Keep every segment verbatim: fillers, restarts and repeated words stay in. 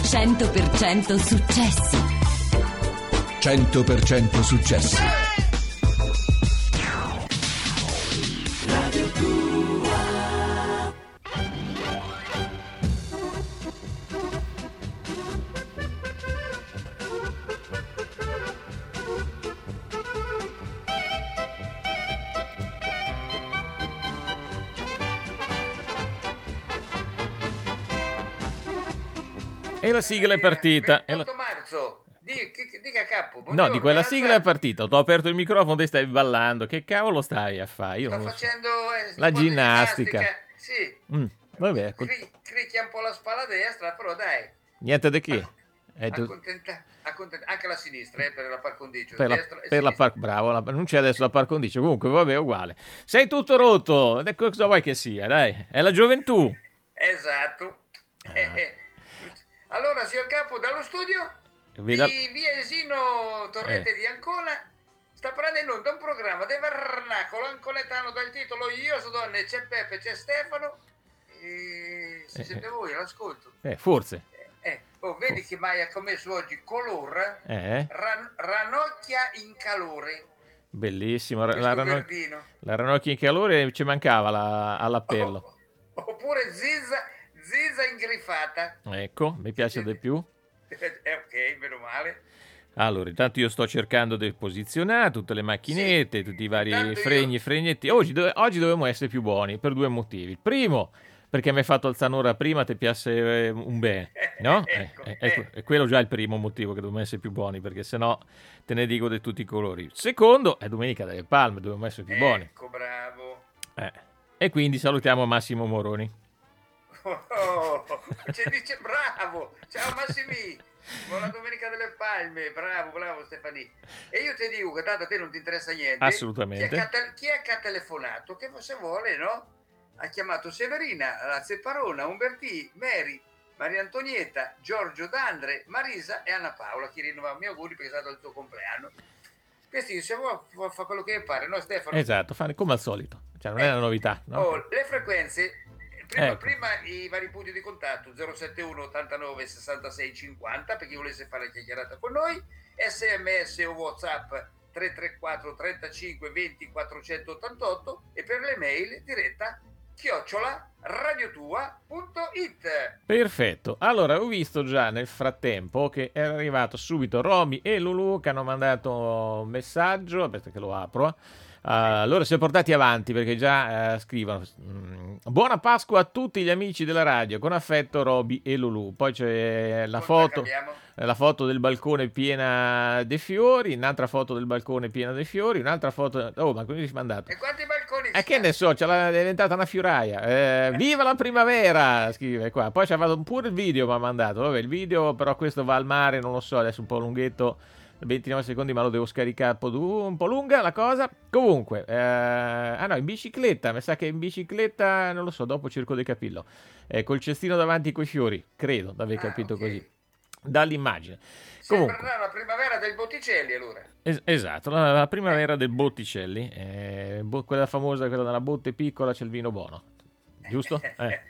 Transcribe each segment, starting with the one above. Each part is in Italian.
cento per cento successo. cento per cento successo. Radio tua. E la sigla è partita. E la... marzo, dica capo. No, di quella sigla è partita. Ti ho aperto il microfono, te stai ballando. Che cavolo stai a fare? Io Sto non lo so. facendo eh, La un po' di ginnastica. Sì. Mm, vabbè, con- Cri- cricchia un po' la spalla destra, però dai. niente di che. È tu- Accontenta, accontenta, anche la sinistra, eh, per la par condicio. Per la, destra e per la sinistra. par- bravo, la- non c'è adesso la par condicio. Comunque, vabbè, uguale. Sei tutto rotto. E cosa vuoi che sia? Dai, è la gioventù. Esatto. Eh, eh. Allora, signor Capo, dallo studio Vi da- di Via Esino Torrente Eh. di Ancona sta prendendo in onda un programma del vernacolo ancoletano dal titolo Io so donne, c'è Peppe, c'è Stefano. E... Se Eh, siete eh. voi, l'ascolto. Eh, forse. Eh, oh, vedi che mai ha commesso oggi color Eh, ran- ranocchia in calore. bellissimo. La, Questo la, rano- verdino. la ranocchia in calore ci mancava la- all'appello. Oh, oppure zizza, zizza ingrifata. Ecco, mi piace di più. Eh, ok, meno male. Allora, intanto io sto cercando di posizionare tutte le macchinette, tutti i vari Intanto io- fregni e fregnetti. Oggi, dove- oggi dovevamo essere più buoni per due motivi. Il primo, perché mi hai fatto alzare un'ora prima, ti piace eh, un bene, no? Ecco, Eh, eh, eh. ecco, è quello già il primo motivo che dobbiamo essere più buoni, perché sennò te ne dico di tutti i colori. Secondo, è Domenica delle Palme, dobbiamo essere più buoni. Ecco, bravo. Eh. E quindi salutiamo Massimo Moroni. Oh, oh, cioè, dice bravo. Ciao Massimi. Buona Domenica delle Palme. Bravo, bravo Stefani. E io ti dico che tanto a te non ti interessa niente. Assolutamente. Chi è, che ha te- chi è che ha telefonato? Che se vuole, no? Ha chiamato Severina, la Zepparona, Umbertì, Mary, Maria Antonietta, Giorgio D'Andre, Marisa e Anna Paola. Chi rinnova i miei auguri perché è stato il tuo compleanno. Questi se vuoi fa, fa quello che pare, no Stefano? Esatto, fare come al solito. Cioè, non è una novità, no? Oh, le frequenze, prima, Ecco. prima i vari punti di contatto zero settantuno ottantanove sessantasei cinquanta per chi volesse fare la chiacchierata con noi, sms o whatsapp tre tre quattro trentacinque venti quattrocentottantotto e per le mail diretta chiocciola radiotua punto it. Perfetto. Allora, ho visto già nel frattempo che è arrivato subito Romy e Lulu che hanno mandato un messaggio. Aspetta che lo apro. Uh, loro si sono portati avanti perché già uh, scrivono mm, buona Pasqua a tutti gli amici della radio, con affetto Roby e Lulu. Poi c'è la foto, la foto del balcone piena dei fiori, un'altra foto del balcone piena dei fiori, un'altra foto. Oh, ma come si è mandato? E quanti balconi? E che ne so, ce l'ha, è diventata una fioraia. Eh, viva la primavera, scrive qua. Poi ci ha fatto pure il video, mi ha mandato. Vabbè, il video, però questo va al mare, non lo so, adesso un po' lunghetto, ventinove secondi, ma lo devo scaricare un po', du- un po' lunga la cosa. Comunque, eh, ah no, in bicicletta, mi sa che in bicicletta, non lo so, dopo cerco di capirlo. Eh, col cestino davanti coi fiori, credo di aver Ah, capito ok. così. Dall'immagine. Sembra Comunque, la primavera del Botticelli allora. es- esatto, la, la primavera del Botticelli, eh, bo- quella famosa, quella della botte piccola, c'è il vino buono, giusto? Eh.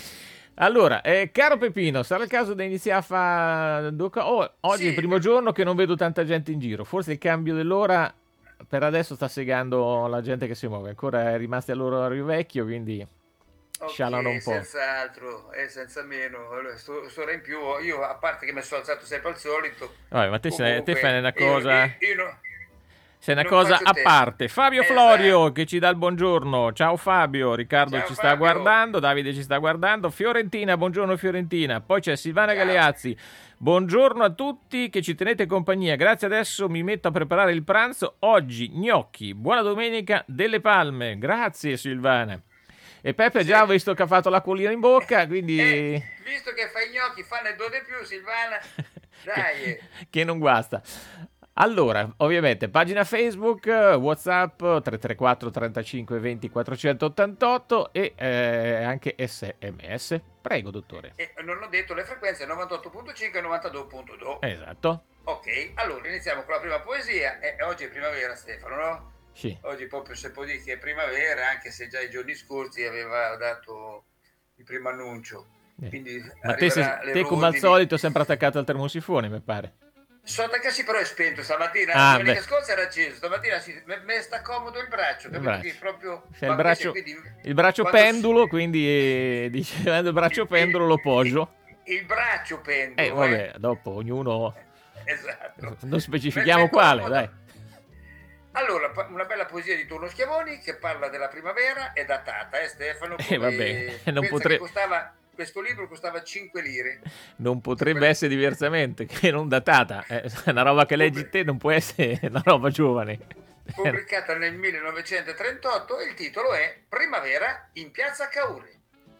Allora, eh, caro Peppino, sarà il caso di iniziare a fare due co- oh, oggi Sì. è il primo giorno che non vedo tanta gente in giro, forse il cambio dell'ora per adesso sta segando la gente che si muove, ancora è rimasti all'orario vecchio, quindi Ok, scialano un po'. senz'altro e senza meno. Allora, sto, sto in più, io a parte che mi sono alzato sempre al solito. Vabbè, ma te, sei, te comunque, fai una io- cosa... io- io no- Sei una non cosa faccio a te. parte. Fabio Esatto. Florio che ci dà il buongiorno. Ciao Fabio, Riccardo Ciao, ci sta Fabio. guardando, Davide ci sta guardando, Fiorentina, buongiorno Fiorentina. Poi c'è Silvana Ciao. Galeazzi. Buongiorno a tutti che ci tenete compagnia. Grazie, adesso mi metto a preparare il pranzo. Oggi gnocchi. Buona domenica delle Palme. Grazie Silvana. E Peppe già ho visto che ha fatto l'acquolina in bocca, quindi Eh, visto che fai gnocchi, fanne due di più, Silvana. Dai. che, che non guasta. Allora, ovviamente, pagina Facebook, WhatsApp tre tre quattro trentacinque venti quattrocentottantotto e eh, anche S M S. Prego, dottore. E non ho detto le frequenze novantotto virgola cinque e novantadue virgola due. Esatto. Ok, allora iniziamo con la prima poesia. E oggi è primavera, Stefano, no? Sì. Oggi proprio si può dire che è primavera, anche se già i giorni scorsi aveva dato il primo annuncio. Quindi Ma te, se, arriverà le te come al rondini. solito sempre attaccato al termosifone, mi pare. Sono attaccato, però è spento stamattina. Ah, domenica beh. scorsa era acceso, stamattina si, me, me sta comodo il braccio, Il capito? braccio. Che proprio, C'è il ma braccio, invece, quindi, il braccio quando si- pendulo, quindi eh, dice, avendo il braccio il- pendulo lo poggio. Il, il braccio pendulo. Eh, vabbè, dopo ognuno... Esatto. Non specifichiamo Me- me quale, comodo. dai. Allora, pa- una bella poesia di Turno Schiavoni che parla della primavera, è datata, eh Stefano? Eh, vabbè, non pensa potre- che costava, questo libro costava cinque lire. Non potrebbe Quelle- essere diversamente che non datata. Eh, una roba che leggi te non può essere una roba giovane. Pubblicata nel millenovecentotrentotto e il titolo è Primavera in piazza Caure.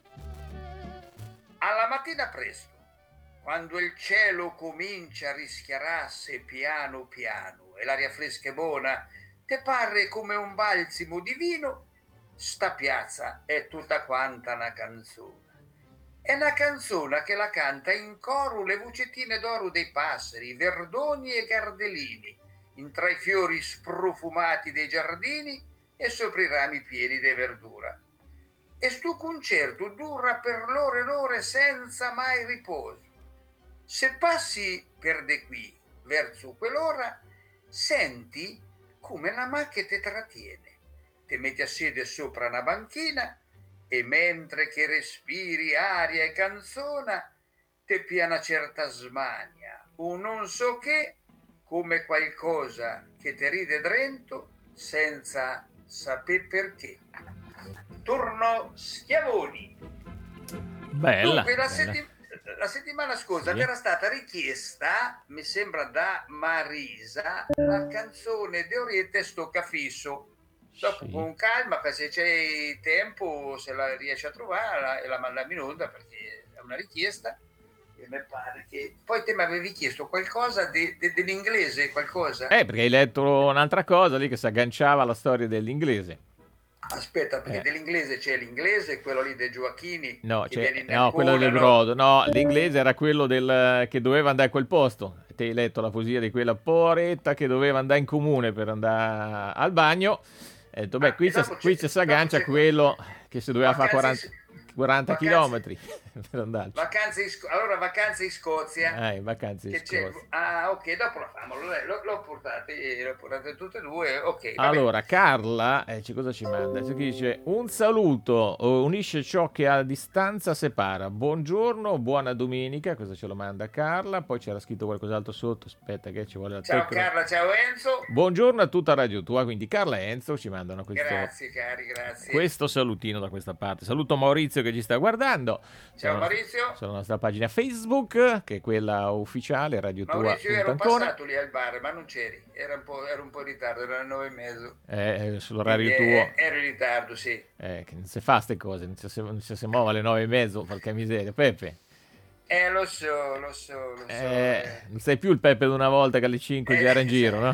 Alla mattina presto, quando il cielo comincia a rischiararsi piano piano e l'aria fresca e buona te pare come un balsimo divino, sta piazza è tutta quanta una canzone. È una canzone che la canta in coro le vocettine d'oro dei passeri, verdoni e gardelini, in tra i fiori sprofumati dei giardini e sopra i rami pieni di verdura. E sto concerto dura per l'ore e l'ore senza mai riposo. Se passi per de qui verso quell'ora, senti come la macchia te trattiene. Te metti a sedere sopra una banchina e mentre che respiri aria e canzona, te pia una certa smania, un non so che, come qualcosa che te ride drento senza saper perché. Turno Schiavoni. Bella. Dunque, la, bella. setti- la settimana scorsa Sì. era stata richiesta, mi sembra da Marisa, la canzone di Oriente Stocca Fisso. Dopo Sì. con calma, se c'è tempo, se la riesci a trovare e la mandiamo in onda perché è una richiesta. E mi pare che poi te mi avevi chiesto qualcosa de- de- dell'inglese, qualcosa? Eh, perché hai letto un'altra cosa lì che si agganciava alla storia dell'inglese. Aspetta, perché Eh. dell'inglese c'è l'inglese, quello lì dei Gioacchini, No, che cioè, viene in no, Ancona, quello del no? brodo. No, l'inglese era quello del, che doveva andare a quel posto. Te hai letto la poesia di quella poretta che doveva andare in comune per andare al bagno. Hai detto, beh, Ah, qui, e c'è- dopo qui c'è- ci si aggancia dopo c'è- quello che si doveva fare Vacanze quaranta, in- quaranta vacanze- chilometri per andarci. Vacanze in Sco- allora vacanze in Scozia. Ah, in vacanze in Che c'è- Scozia. ah, ok, dopo la famo. L'ho, l'ho, l'ho portate, l'ho portate tutte e due. Ok, va Allora, Carla, eh, ci- cosa ci manda? Ci dice un saluto, eh, unisce ciò che a distanza separa. Buongiorno, buona domenica. Cosa ce lo manda Carla? Poi c'era scritto qualcos'altro sotto. Aspetta, che ci vuole la bene. Ciao tecnica. Carla, ciao Enzo. Buongiorno a tutta Radio Tua. Quindi Carla e Enzo ci mandano questo, Grazie cari, grazie. questo salutino da questa parte. Saluto Maurizio che ci sta guardando. Ciao Sulla- Maurizio. Sulla nostra pagina Facebook, che è quella ufficiale, Radio Tua. Maurizio, io ero Ancona. passato lì al bar, ma non c'eri. Era un po', ero un po' in ritardo, erano le nove e mezzo. Eh, eh, sull'orario Quindi, tuo. eh, ero in ritardo, sì. Eh, che non si fa ste cose, non si, non si, si muove alle nove e mezzo, porca miseria. Peppe, Eh, lo so, lo so, lo so. eh, eh. non sei più il Peppe di una volta che alle cinque già era in Eh, giro, no?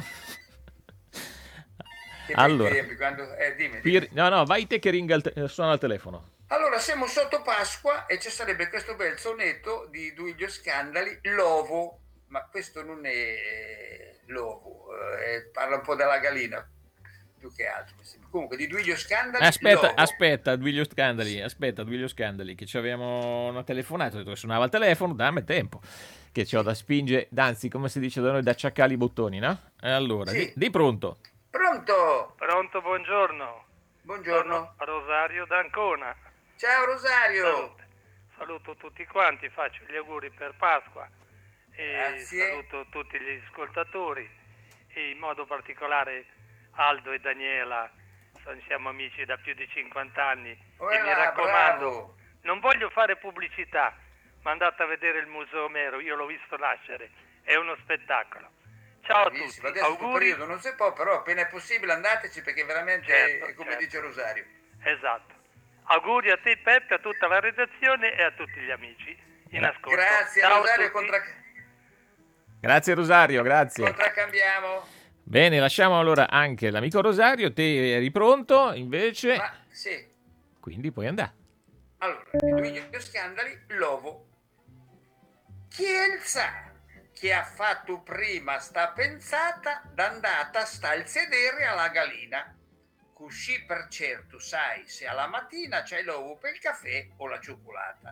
Che bei Allora, tempi, quando... eh, dimmi, dimmi. Pir- no, no, vai te che ringa il te- eh, suona il telefono. Allora, siamo sotto Pasqua e ci sarebbe questo bel sonetto di Duilio Scandali, L'ovo, ma questo non è l'ovo, eh, parla un po' della gallina, più che altro. Comunque, di Duilio Scandali, Aspetta, L'ovo. aspetta, Duilio Scandali, aspetta, Duilio Scandali, che ci avevamo una telefonata, ho detto che suonava il telefono, dammi tempo, che c'ho da spingere, anzi, come si dice da noi, da acciaccare i bottoni, no? E allora, Sì. di, di pronto. Pronto? Pronto, buongiorno. Buongiorno. Sono Rosario d'Ancona. Ciao Rosario. Salute. Saluto tutti quanti, faccio gli auguri per Pasqua e Grazie. saluto tutti gli ascoltatori e in modo particolare Aldo e Daniela, son- siamo amici da più di cinquanta anni e mi Voilà, raccomando, bravo. non voglio fare pubblicità, ma andate a vedere il Museo Omero, io l'ho visto nascere, è uno spettacolo. Ciao a Bravissimo. tutti, Adesso in questo auguri. periodo non si può, però appena è possibile andateci perché veramente Certo, è come certo. dice Rosario. Esatto. Auguri a te Peppe, a tutta la redazione e a tutti gli amici in ascolto. Grazie Ciao a Rosario, tutti. contra... Grazie Rosario, grazie. contraccambiamo. Bene, lasciamo allora anche l'amico Rosario, te eri pronto invece, Ma sì, quindi puoi andare. allora, di Duilio Scandali, L'ovo. Chi il sa che ha fatto prima sta pensata d'andata sta il sedere alla gallina? Cuscì per certo sai se alla mattina c'hai l'uovo per il caffè o la cioccolata.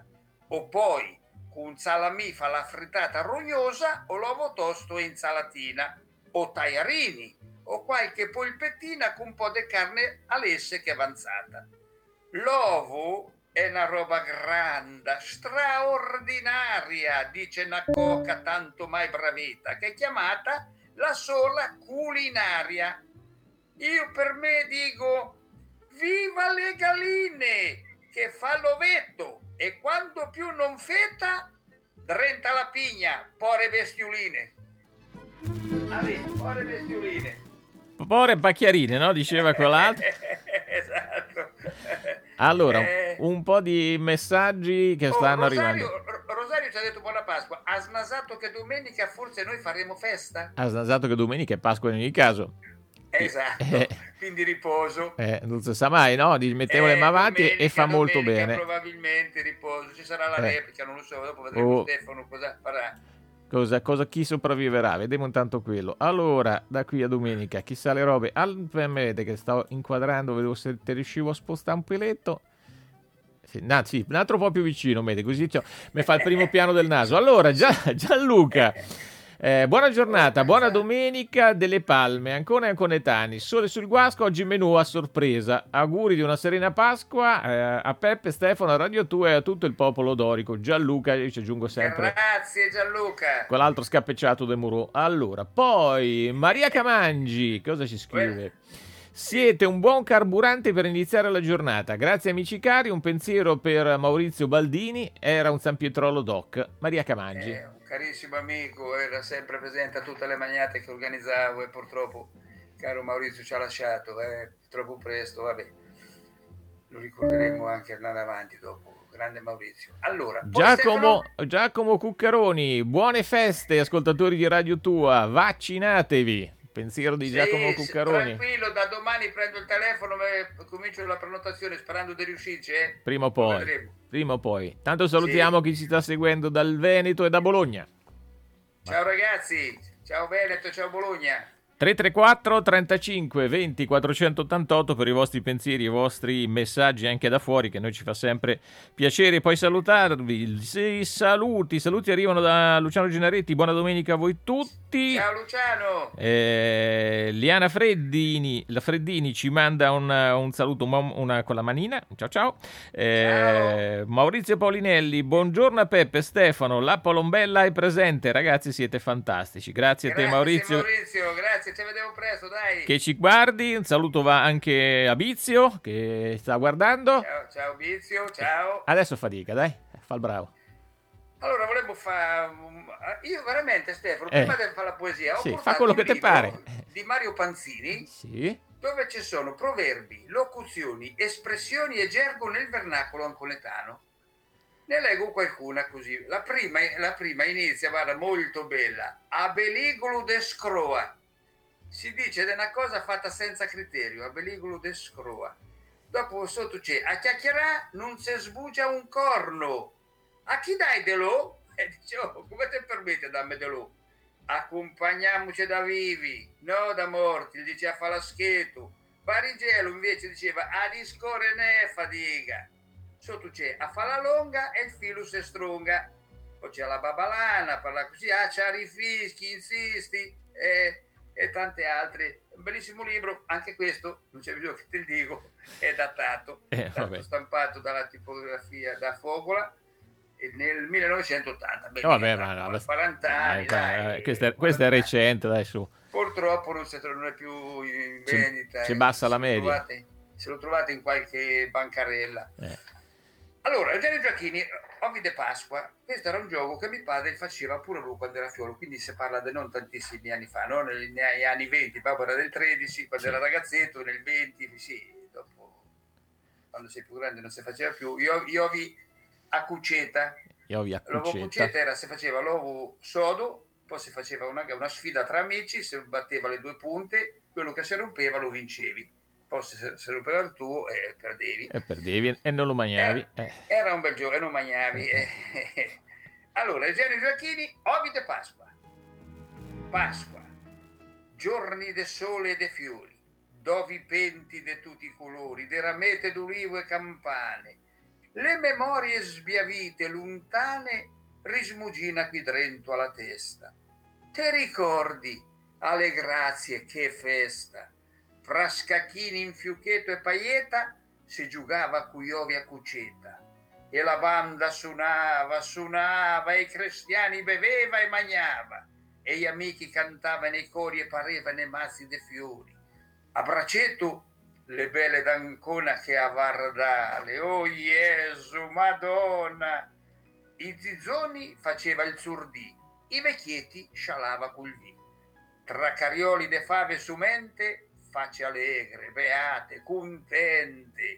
o poi con salami fa la frittata rognosa o l'uovo tosto e insalatina o tagliarini o qualche polpettina con un po' di carne all'esse che è avanzata. L'uovo è una roba grande, straordinaria, dice una coca tanto mai bravetta, che è chiamata la sola culinaria. Io per me dico, viva le galline, che fa l'ovetto, e quando più non fetta, drenta la pigna, pore bestioline. Allì, pore bestioline. Pore bacchiarine, no? Diceva quell'altro. Esatto. Allora, Eh, un po' di messaggi che oh, stanno Rosario, arrivando. R- Rosario ci ha detto buona Pasqua. Ha snasato che domenica forse noi faremo festa? Ha snasato che domenica è Pasqua in ogni caso. Esatto, Eh. quindi riposo. Eh, non si sa mai, no? Gli mettevo le Eh, mani avanti e- e domenica, fa molto domenica bene. Probabilmente riposo. Ci sarà la Eh. replica, non lo so. Dopo vedremo Oh. Stefano cosa farà. Cosa, cosa, chi sopravviverà? Vediamo intanto quello. Allora, da qui a domenica, chissà le robe. Al P M D che stavo inquadrando, vedevo se te riuscivo a spostare un peletto. Sì, no, sì, un altro po' più vicino, Mede, così cioè, mi fa il primo piano del naso. Allora, Gia- Gianluca, eh, buona giornata, buona domenica delle Palme, Ancona e Anconetani. Sole sul Guasco, oggi menù a sorpresa. Auguri di una serena Pasqua eh, a Peppe, Stefano, a Radio Tua e a tutto il popolo dorico. Gianluca, io ci aggiungo sempre Grazie Gianluca. quell'altro scappecciato de Murò. Allora, poi Maria Camangi, cosa ci scrive? Siete un buon carburante per iniziare la giornata. Grazie amici cari, un pensiero per Maurizio Baldini, era un San Pietrolo doc. Maria Camangi. Eh, un carissimo amico, era sempre presente a tutte le magnate che organizzavo e purtroppo caro Maurizio ci ha lasciato eh, troppo presto, vabbè. Lo ricorderemo anche andando avanti dopo. Grande Maurizio. Allora, poi Giacomo, Stefano- Giacomo Cuccaroni, buone feste ascoltatori di Radio Tua, vaccinatevi. Pensiero di Sì, Giacomo sì, Cuccaroni. tranquillo, da domani prendo il telefono e comincio la prenotazione sperando di riuscirci, eh? Prima o Lo poi, vedremo. prima o poi. Tanto salutiamo chi ci sta seguendo dal Veneto e da Bologna. Ciao ragazzi, ciao Veneto, ciao Bologna. tre tre quattro trentacinque venti quattrocentottantotto per i vostri pensieri, i vostri messaggi anche da fuori, che a noi ci fa sempre piacere poi salutarvi. Sì, saluti, saluti arrivano da Luciano Gennaretti, buona domenica a voi tutti. Ciao Luciano. Eh, Liana Freddini, la Freddini ci manda un, un saluto una, una- con la manina. Ciao ciao. Eh, Maurizio Paulinelli, buongiorno a Peppe, Stefano, la Palombella è presente, ragazzi siete fantastici. Grazie a te Grazie Maurizio, Maurizio, grazie, ci vediamo presto, dai. che ci guardi. Un saluto va anche a Bizio che sta guardando. Ciao, ciao Bizio, ciao. Adesso fatica, dai, fa il bravo. Allora, volevo fare... Io veramente, Stefano, Eh. prima di fare la poesia, ho Sì, portato fa quello un che te libro pare. di Mario Panzini, Sì. dove ci sono proverbi, locuzioni, espressioni e gergo nel vernacolo anconetano. Ne leggo qualcuna così. La prima, la prima inizia, guarda, molto bella. Abeligolo de scroa. Si dice ed è una cosa fatta senza criterio, abeligolo de scroa. Dopo sotto c'è, a chiacchierà non si sbugia un corno. A chi dai delò? E dice, oh, come ti permette dammi delò? Accompagniamoci da vivi, no da morti, gli diceva fa la scheto. Barigelo invece diceva a discorre ne fatica. Sotto c'è a fa la longa e il filo si strunga. Poi c'è la babalana, parla così, ah c'ha rifischi, insisti e, e tante altre. Un bellissimo libro, anche questo, non c'è bisogno che te lo dico, è datato, Eh, è stato vabbè. stampato dalla tipografia da Fogola e nel millenovecentottanta. Beh, No, vabbè, ma no, quaranta anni, dai, dai, dai, questa, è, questa è quaranta anni. recente, dai su. Purtroppo non, si, non è più in C'è- vendita. c'è eh. bassa la Se lo media. trovate- se lo trovate in qualche bancarella. Eh. Allora, Eugenio Giacchini, Ovi de Pasqua, questo era un gioco che mio padre faceva pure lui quando era fiolo, quindi si parla di non tantissimi anni fa, no? Negli negli anni venti, papà era del tredici, quando Sì. era ragazzetto, nel venti, sì, dopo, quando sei più grande non si faceva più. Io, io vi a cuceta, Io vi l'uovo accucetta. cuceta era, si faceva l'uovo sodo, poi si faceva una, una sfida tra amici, si batteva le due punte, quello che si rompeva lo vincevi. Poi se, se rompeva il tuo eh, perdevi. E perdevi e non lo mangiavi. Eh. Era un bel gioco e non mangiavi. eh. Allora, Eugenio Giacchini, Ovi de Pasqua. Pasqua, giorni de sole e de fiori, dovi penti de tutti i colori, de ramete d'ulivo e campane, le memorie sbiavite, lontane, rismugina qui dentro alla testa. Te ricordi, alle grazie, che festa, fra scacchini in Fiucheto e Paieta, si giocava a Cuiovi a Cuceta, e la banda suonava, suonava, e i cristiani beveva e mangiava, e gli amici cantava nei cori e pareva nei mazzi de fiori. A Braceto le belle d'Ancona che a Vardale, oh Gesù, Madonna! I zizzoni faceva il zurdì, i vecchietti scialava col vino. Tra carioli de fave sumente, facce allegre, beate, contente.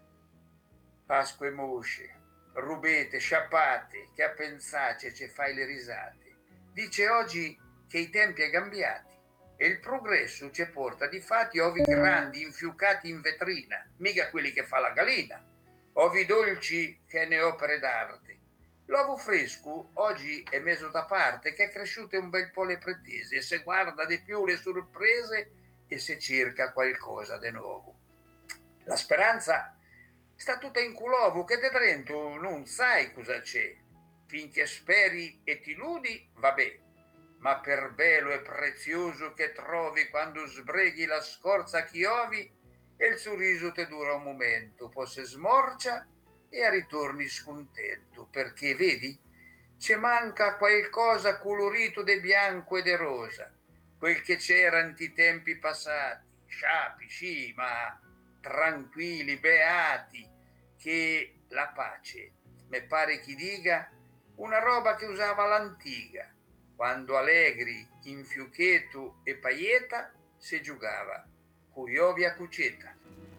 Pasque mosce, rubete, sciappate, che a pensace ce fai le risate. Dice oggi che i tempi è cambiati e il progresso ci porta di fatti ovi grandi infiucati in vetrina, mica quelli che fa la galina, ovi dolci che ne opere d'arte. L'uovo fresco oggi è messo da parte, che è cresciute un bel po' le pretese, e se guarda di più le sorprese e se cerca qualcosa di nuovo. La speranza sta tutta in culovo, che de dentro non sai cosa c'è. Finché speri e ti illudi, vabbè, ma per bello e prezioso che trovi quando sbreghi la scorza che ovi, e il sorriso te dura un momento, poi si smorcia e ritorni scontento, perché vedi, ci manca qualcosa colorito de bianco e de rosa, quel che c'era in ti tempi passati, sciapi, sì, ma tranquilli, beati, che la pace, me pare chi dica, una roba che usava l'antica, quando allegri in Fiucheto e Paieta si giocava Cuiovi a Cuceta.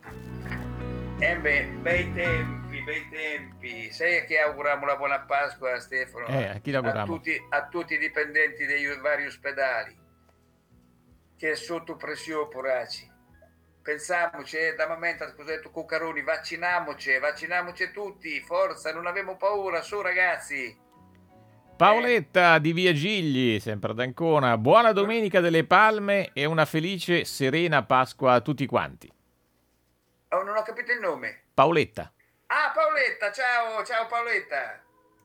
Eh beh, bei tempi, bei tempi. Sai che auguriamo la buona Pasqua a Stefano? Eh, a chi l'auguriamo? A tutti, a tutti i dipendenti dei vari ospedali, che è sotto pressione, poracci. Pensiamoci, eh, da momento, cosa ha detto Cuccaroni, vacciniamoci, vacciniamoci tutti, forza, non abbiamo paura, su ragazzi. Paoletta di Via Gigli, sempre ad Ancona, buona Domenica delle Palme e una felice, serena Pasqua a tutti quanti. Oh, non ho capito il nome. Paoletta. Ah, Paoletta, ciao, ciao Paoletta.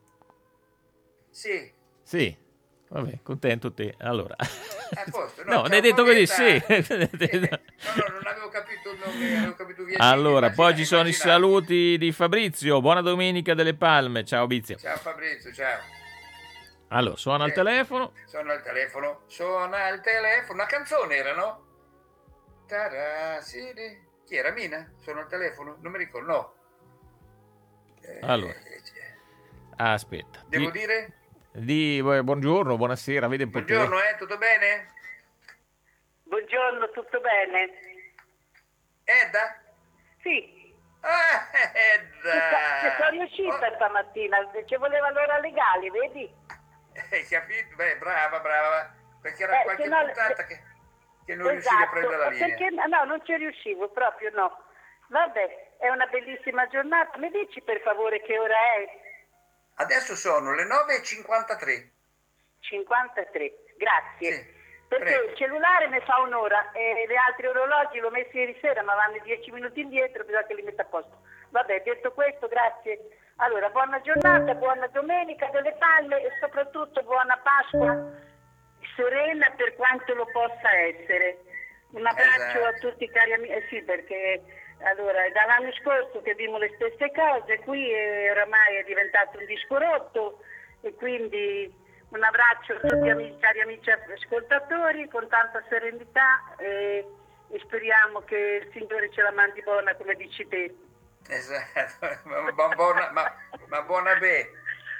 Sì. Sì, vabbè, contento te. Allora. A posto, no, ne hai detto così, sì. Eh, no, no, non avevo capito il nome, avevo capito Via Gigli. Allora, poi ci sono immaginate. i saluti di Fabrizio, buona Domenica delle Palme, ciao Bizio. Ciao Fabrizio, ciao. Allora, suona il Eh, telefono. Suona il telefono, suona il telefono. Una canzone era, no? Tarà, sì, di- chi era? Mina? Suona il telefono? Non mi ricordo, no. Eh, Allora. eh, Aspetta. Devo Di, dire? di- buongiorno, buonasera, vede un po' te. Buongiorno, eh, tutto bene? Buongiorno, tutto bene? Edda? Sì, Ah, Edda! che sono riuscita stamattina, ci voleva l'ora legale, vedi? Oh, hai capito? Beh, brava, brava. Perché era Eh, qualche se no- puntata che, che non riuscivi a prendere la linea. perché no, non ci riuscivo, proprio no. Vabbè, è una bellissima giornata, mi dici per favore che ora è? Adesso sono le nove e cinquantatré. cinquantatré, grazie. Sì, Perché prego. il cellulare ne fa un'ora e gli altri orologi l'ho messi ieri sera, ma vanno dieci minuti indietro, bisogna che li metta a posto. Vabbè, detto questo, grazie. Allora, buona giornata, buona Domenica delle Palme e soprattutto buona Pasqua, serena per quanto lo possa essere. Un abbraccio Esatto. a tutti i cari amici, eh sì, perché allora è dall'anno scorso che vediamo le stesse cose, qui è, oramai è diventato un disco rotto e quindi un abbraccio a tutti amici, cari amici ascoltatori con tanta serenità e, e speriamo che il Signore ce la mandi buona come dici te. Esatto, ma, ma buona, ma, ma buona be.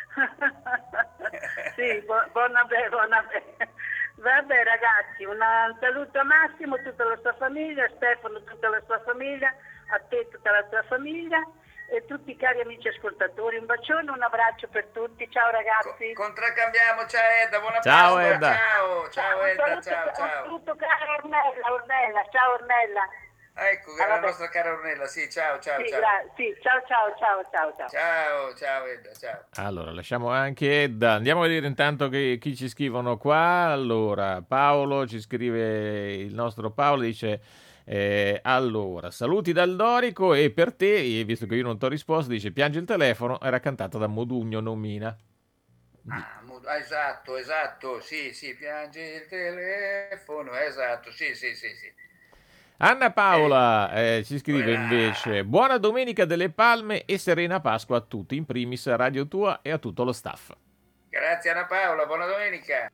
Sì, bu- buona be, buona be. Vabbè ragazzi, una- un saluto a Massimo, tutta la sua famiglia, a Stefano, tutta la sua famiglia, a te, tutta la tua famiglia e tutti i cari amici ascoltatori. Un bacione, un abbraccio per tutti. Ciao ragazzi. Co- contraccambiamo, ciao Edda, buona Ciao, Pasqua, Edda. ciao, ciao un Edda, saluto, ciao, un ciao. saluto cara Ornella, Ornella, ciao Ornella. Ah, ecco, che Ah, era la vabbè. nostra cara Ornella, sì, ciao, ciao, Sì, ciao. gra- sì, ciao ciao ciao ciao ciao. Ciao, ciao Edda, ciao. Allora, lasciamo anche Edda. Andiamo a vedere intanto che, chi ci scrivono qua. Allora, Paolo ci scrive, il nostro Paolo dice Eh, allora, saluti dal Dorico e per te, e visto che io non ti ho risposto, dice piange il telefono, era cantata da Modugno, non Mina. Ah, mo- ah, esatto, esatto, sì, sì, piange il telefono, esatto, sì, sì, sì, sì. Anna Paola eh, ci scrive Quella- invece buona domenica delle palme e serena Pasqua a tutti, in primis a Radio Tua e a tutto lo staff. Grazie Anna Paola, buona domenica.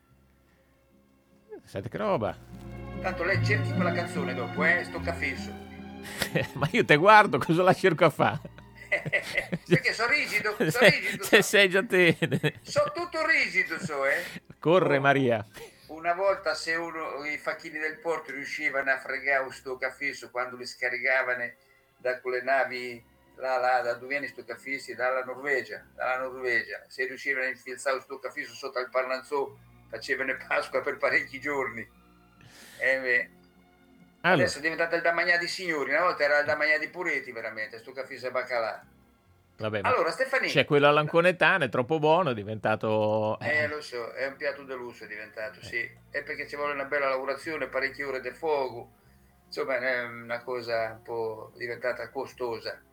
Senti che roba. Tanto lei cerchi quella canzone dopo, eh, sto cafisso. Ma io te guardo, cosa la cerco a fare? Perché sono rigido, sono Se, rigido. se so- sei già te. Sono tutto rigido, so, eh. Corre Oh, Maria. Una volta se uno, i facchini del porto riuscivano a fregare sto cafisso quando li scaricavano da quelle navi là, là, da dove viene sto cafisso? Dalla Norvegia, dalla Norvegia. Se riuscivano a infilzare sto cafisso sotto al Parlanzò, facevano Pasqua per parecchi giorni. Eh, beh. Allora, Adesso è diventato il da mangiare di signori, una volta era il da mangiare di pureti veramente, sto cafisso e baccalà. vabbè, ma Allora Stefania, c'è quello all'anconetano, è troppo buono, è diventato... eh lo so, è un piatto de lusso è diventato, sì, è perché ci vuole una bella lavorazione, parecchie ore di fuoco, insomma è una cosa un po' diventata costosa.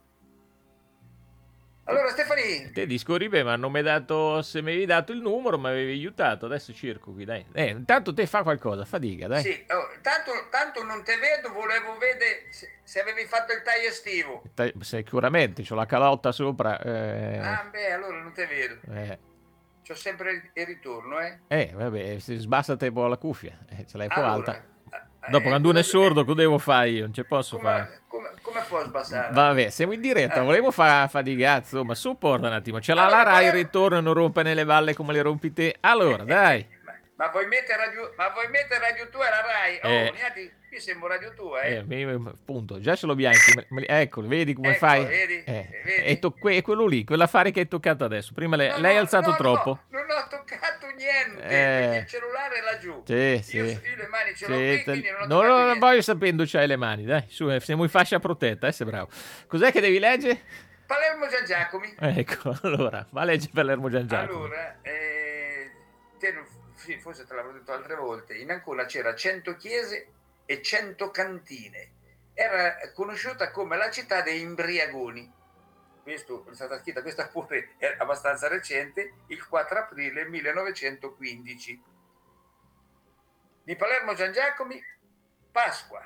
Allora Stefania, Te discorri bene, ma non mi hai dato, se mi avevi dato il numero, mi avevi aiutato, adesso cerco qui, dai. Eh, intanto te fa qualcosa, fatica, dai. sì, oh, tanto, tanto non te vedo, volevo vedere se, se avevi fatto il taglio estivo. Ta- Sicuramente, c'ho la calotta sopra. Eh, Ah beh, allora non te vedo, eh, c'ho sempre il, il ritorno, eh. eh, vabbè, se sbassate un po' la cuffia, eh, ce l'hai un po' Allora, alta. eh, Dopo, quando uno è sordo, cosa devo fare io? Non ci posso fare. come, come, come può sbassare? Vabbè, siamo in diretta, Eh. volevo fare fa di cazzo, ma supporta un attimo. C'è la, Allora, la Rai, il poi- ritorno, non rompe nelle valle come le rompi te. Allora, dai. Ma, ma vuoi mettere radio, ma vuoi mettere radio tua e la Rai? Oh, Eh. niente, io sembro radio tua, eh. Eh, mi- appunto, già ce l'ho bianchi. me- me li- Eccolo, vedi come Ecco, fai? vedi? Eh, Vedi? È, to- que- è quello lì, quell'affare che hai toccato adesso. Prima le- No, lei ha no, alzato no, troppo. No, non ho toccato niente, Eh. perché il cellulare è laggiù. Sì, io, sì. io le mani ce l'ho Sì, qui, te- quindi non ho no, toccato no, non niente. voglio sapendo c'hai le mani, dai, su, eh, siamo in fascia protetta, eh, sei bravo. Cos'è che devi leggere? Palermo Gian Giacomi. Ecco, allora, va a leggere Palermo Gian Giacomo. Allora, eh, te non- sì, forse te l'avrò detto altre volte, in Ancona c'era cento chiese e cento cantine. Era conosciuta come la città dei imbriagoni. Questo è stata scritta, questa pure è abbastanza recente, il quattro aprile millenovecentoquindici. Di Palermo Gian Giacomi, Pasqua.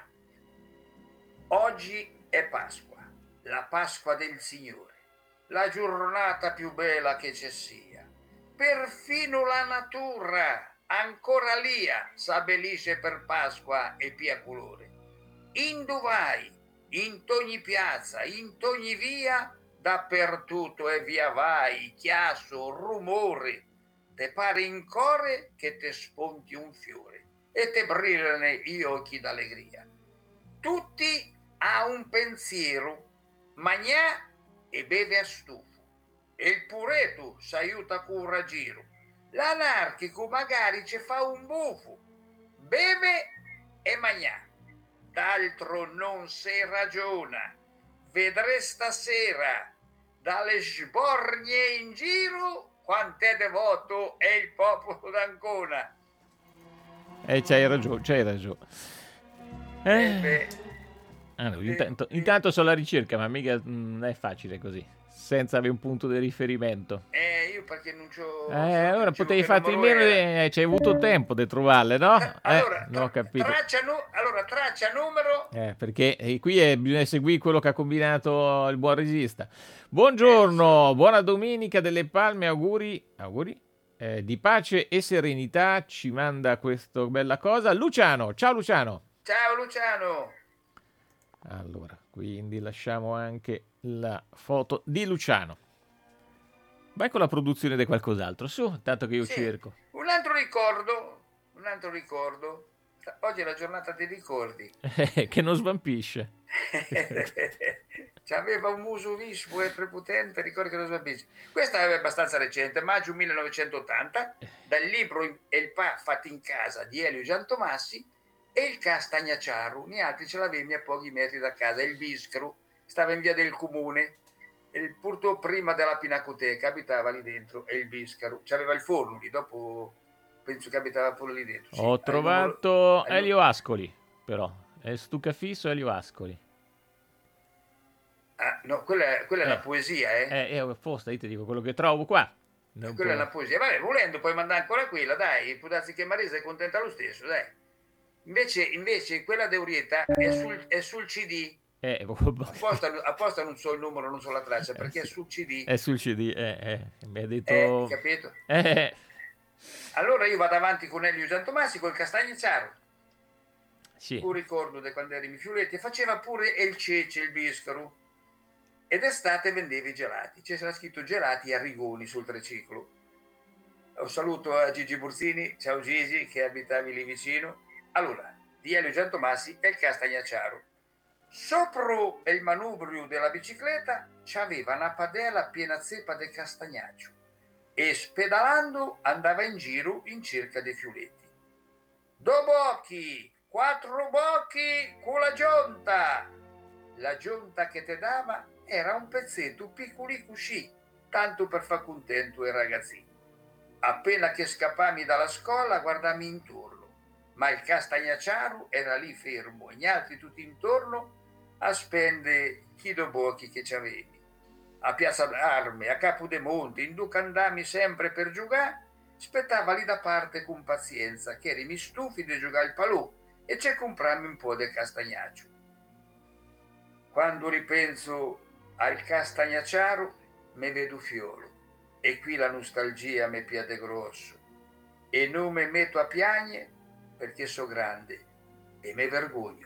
Oggi è Pasqua, la Pasqua del Signore, la giornata più bella che ci sia. Perfino la natura, ancora lia, s'abbellisce per Pasqua e pia colore. In Duvai, in ogni piazza, in ogni via, dappertutto e via vai, chiasso, rumore. Te pare in core che te spunti un fiore e te brillano gli occhi d'allegria. Tutti ha un pensiero, magnà e beve a stufo. E il pureto s'aiuta con un raggiro. L'anarchico magari ci fa un buffo, beve e magnà. D'altro non si ragiona. Vedrei stasera dalle sbornie in giro quant'è devoto è il popolo d'Ancona. Eh, c'hai ragione, c'hai ragione. Eh, Eh, beh, allora, intanto, intanto sono alla ricerca, ma mica non è facile così, senza avere un punto di riferimento. eh, io perché non c'ho... Eh, allora dicevo potevi che farti il numero meno, era. eh, ci hai avuto tempo di trovarle, no? Eh, Allora, non ho tra- capito. Traccia, nu- allora, traccia numero... Eh, perché eh, qui è- bisogna seguire quello che ha combinato il buon regista. Buongiorno, buona domenica delle palme, auguri, auguri eh, di pace e serenità. Ci manda questa bella cosa Luciano. Ciao Luciano. Ciao Luciano. Allora, quindi lasciamo anche la foto di Luciano. Vai con la produzione di qualcos'altro, su, tanto che io Sì. cerco. Un altro ricordo, un altro ricordo. Oggi è la giornata dei ricordi. Eh, che non svampisce. C'aveva un muso vispo e prepotente, ricordi che lo svapisce. Questa è abbastanza recente, maggio millenovecentottanta, dal libro E il pa fatto in casa di Elio Giantomassi e il Castagnaciaru, ne altri ce l'avevi a pochi metri da casa, il Biscro, stava in via del Comune, e purtroppo prima della Pinacoteca, abitava lì dentro, e il Biscaro, c'aveva il forno lì, dopo penso che abitava pure lì dentro. Sì, Ho al trovato numero- al- Elio Ascoli, però. È Stucafisso e Elio Ascoli. Ah, no, quella, è- quella è Eh. la poesia, eh? Eh, è apposta, io ti dico quello che trovo qua. Non Quella è può- la poesia. Vabbè, volendo puoi mandare ancora quella, dai, può darsi che Marisa è contenta lo stesso, dai. Invece, invece quella di Eurietta è sul, è sul C D. Eh, Apposta, apposta non so il numero, non so la traccia, perché è sul C D. è sul C D, eh, eh, mi ha detto... Eh, capito? Eh, Allora io vado avanti con Elio Giantomasi, col Castagnicciaro. sì. Un ricordo di quando eri in Fiuletti, faceva pure il cece, il biscaro. Ed estate vendeva i gelati. C'era scritto gelati a Rigoni sul triciclo. Un saluto a Gigi Burzini, ciao Gigi, che abitavi lì vicino. Allora, di Elio Giantomasi e il Castagnicciaro. Sopra il manubrio della bicicletta c'aveva una padella piena zeppa di castagnaccio e spedalando andava in giro in cerca dei fiuletti. Due bocchi, quattro bocchi con la giunta. La giunta che te dava era un pezzetto piccoli cuscì, tanto per far contento il ragazzino. Appena che scappami dalla scuola guardami intorno, ma il Castagnicciaro era lì fermo e gli altri tutti intorno a spendere chi do bocchi che c'avevi. A Piazza d'Arme, a Capodemonte, in dove andami sempre per giocare, aspettava lì da parte con pazienza, che eri mi stufi di giocare il palù e ci comprammi un po' del castagnaccio. Quando ripenso al Castagnicciaro, me vedo fiolo, e qui la nostalgia mi piede grosso, e non mi metto a piagne perché so grande e mi vergogno.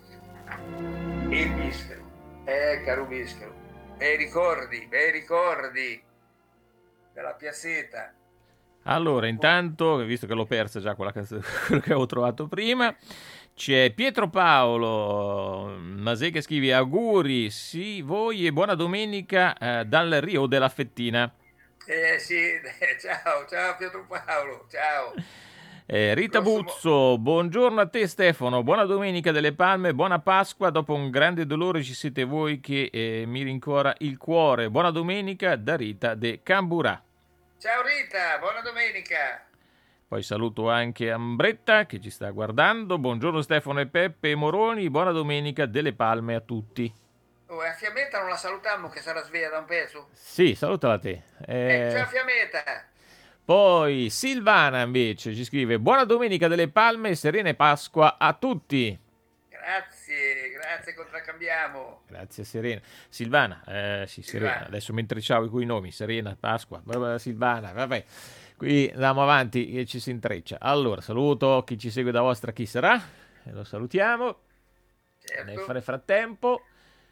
Il biscaro, eh caro biscaro, bei ricordi, bei ricordi della piazzetta. Allora, intanto, visto che l'ho persa già quella che, quello che avevo trovato prima, c'è Pietro Paolo Masè che scrive auguri, sì, voi e buona domenica eh, dal Rio della Fettina. Eh sì, ciao, ciao Pietro Paolo, ciao. Eh, Rita Grosso Buzzo, buongiorno a te Stefano, buona domenica delle Palme, buona Pasqua, dopo un grande dolore ci siete voi che eh, mi rincuora il cuore, buona domenica da Rita de Camburà. Ciao Rita, buona domenica. Poi saluto anche Ambretta che ci sta guardando, buongiorno Stefano e Peppe e Moroni, buona domenica delle Palme a tutti. Oh, e a Fiammetta non la salutiamo che sarà sveglia da un pezzo? Sì, salutala te. Eh, Eh, ciao Fiammetta. Poi Silvana invece ci scrive buona domenica delle Palme e serene Pasqua a tutti. Grazie, grazie, contraccambiamo. Grazie Serena. Silvana, eh, sì, Serena. Silvana. Adesso mentre ciao i cui nomi, Serena, Pasqua, vabbè, Silvana, vabbè. Qui andiamo avanti e ci si intreccia. Allora, saluto chi ci segue da vostra chi sarà, e lo salutiamo. Certo. Nel fare frattempo,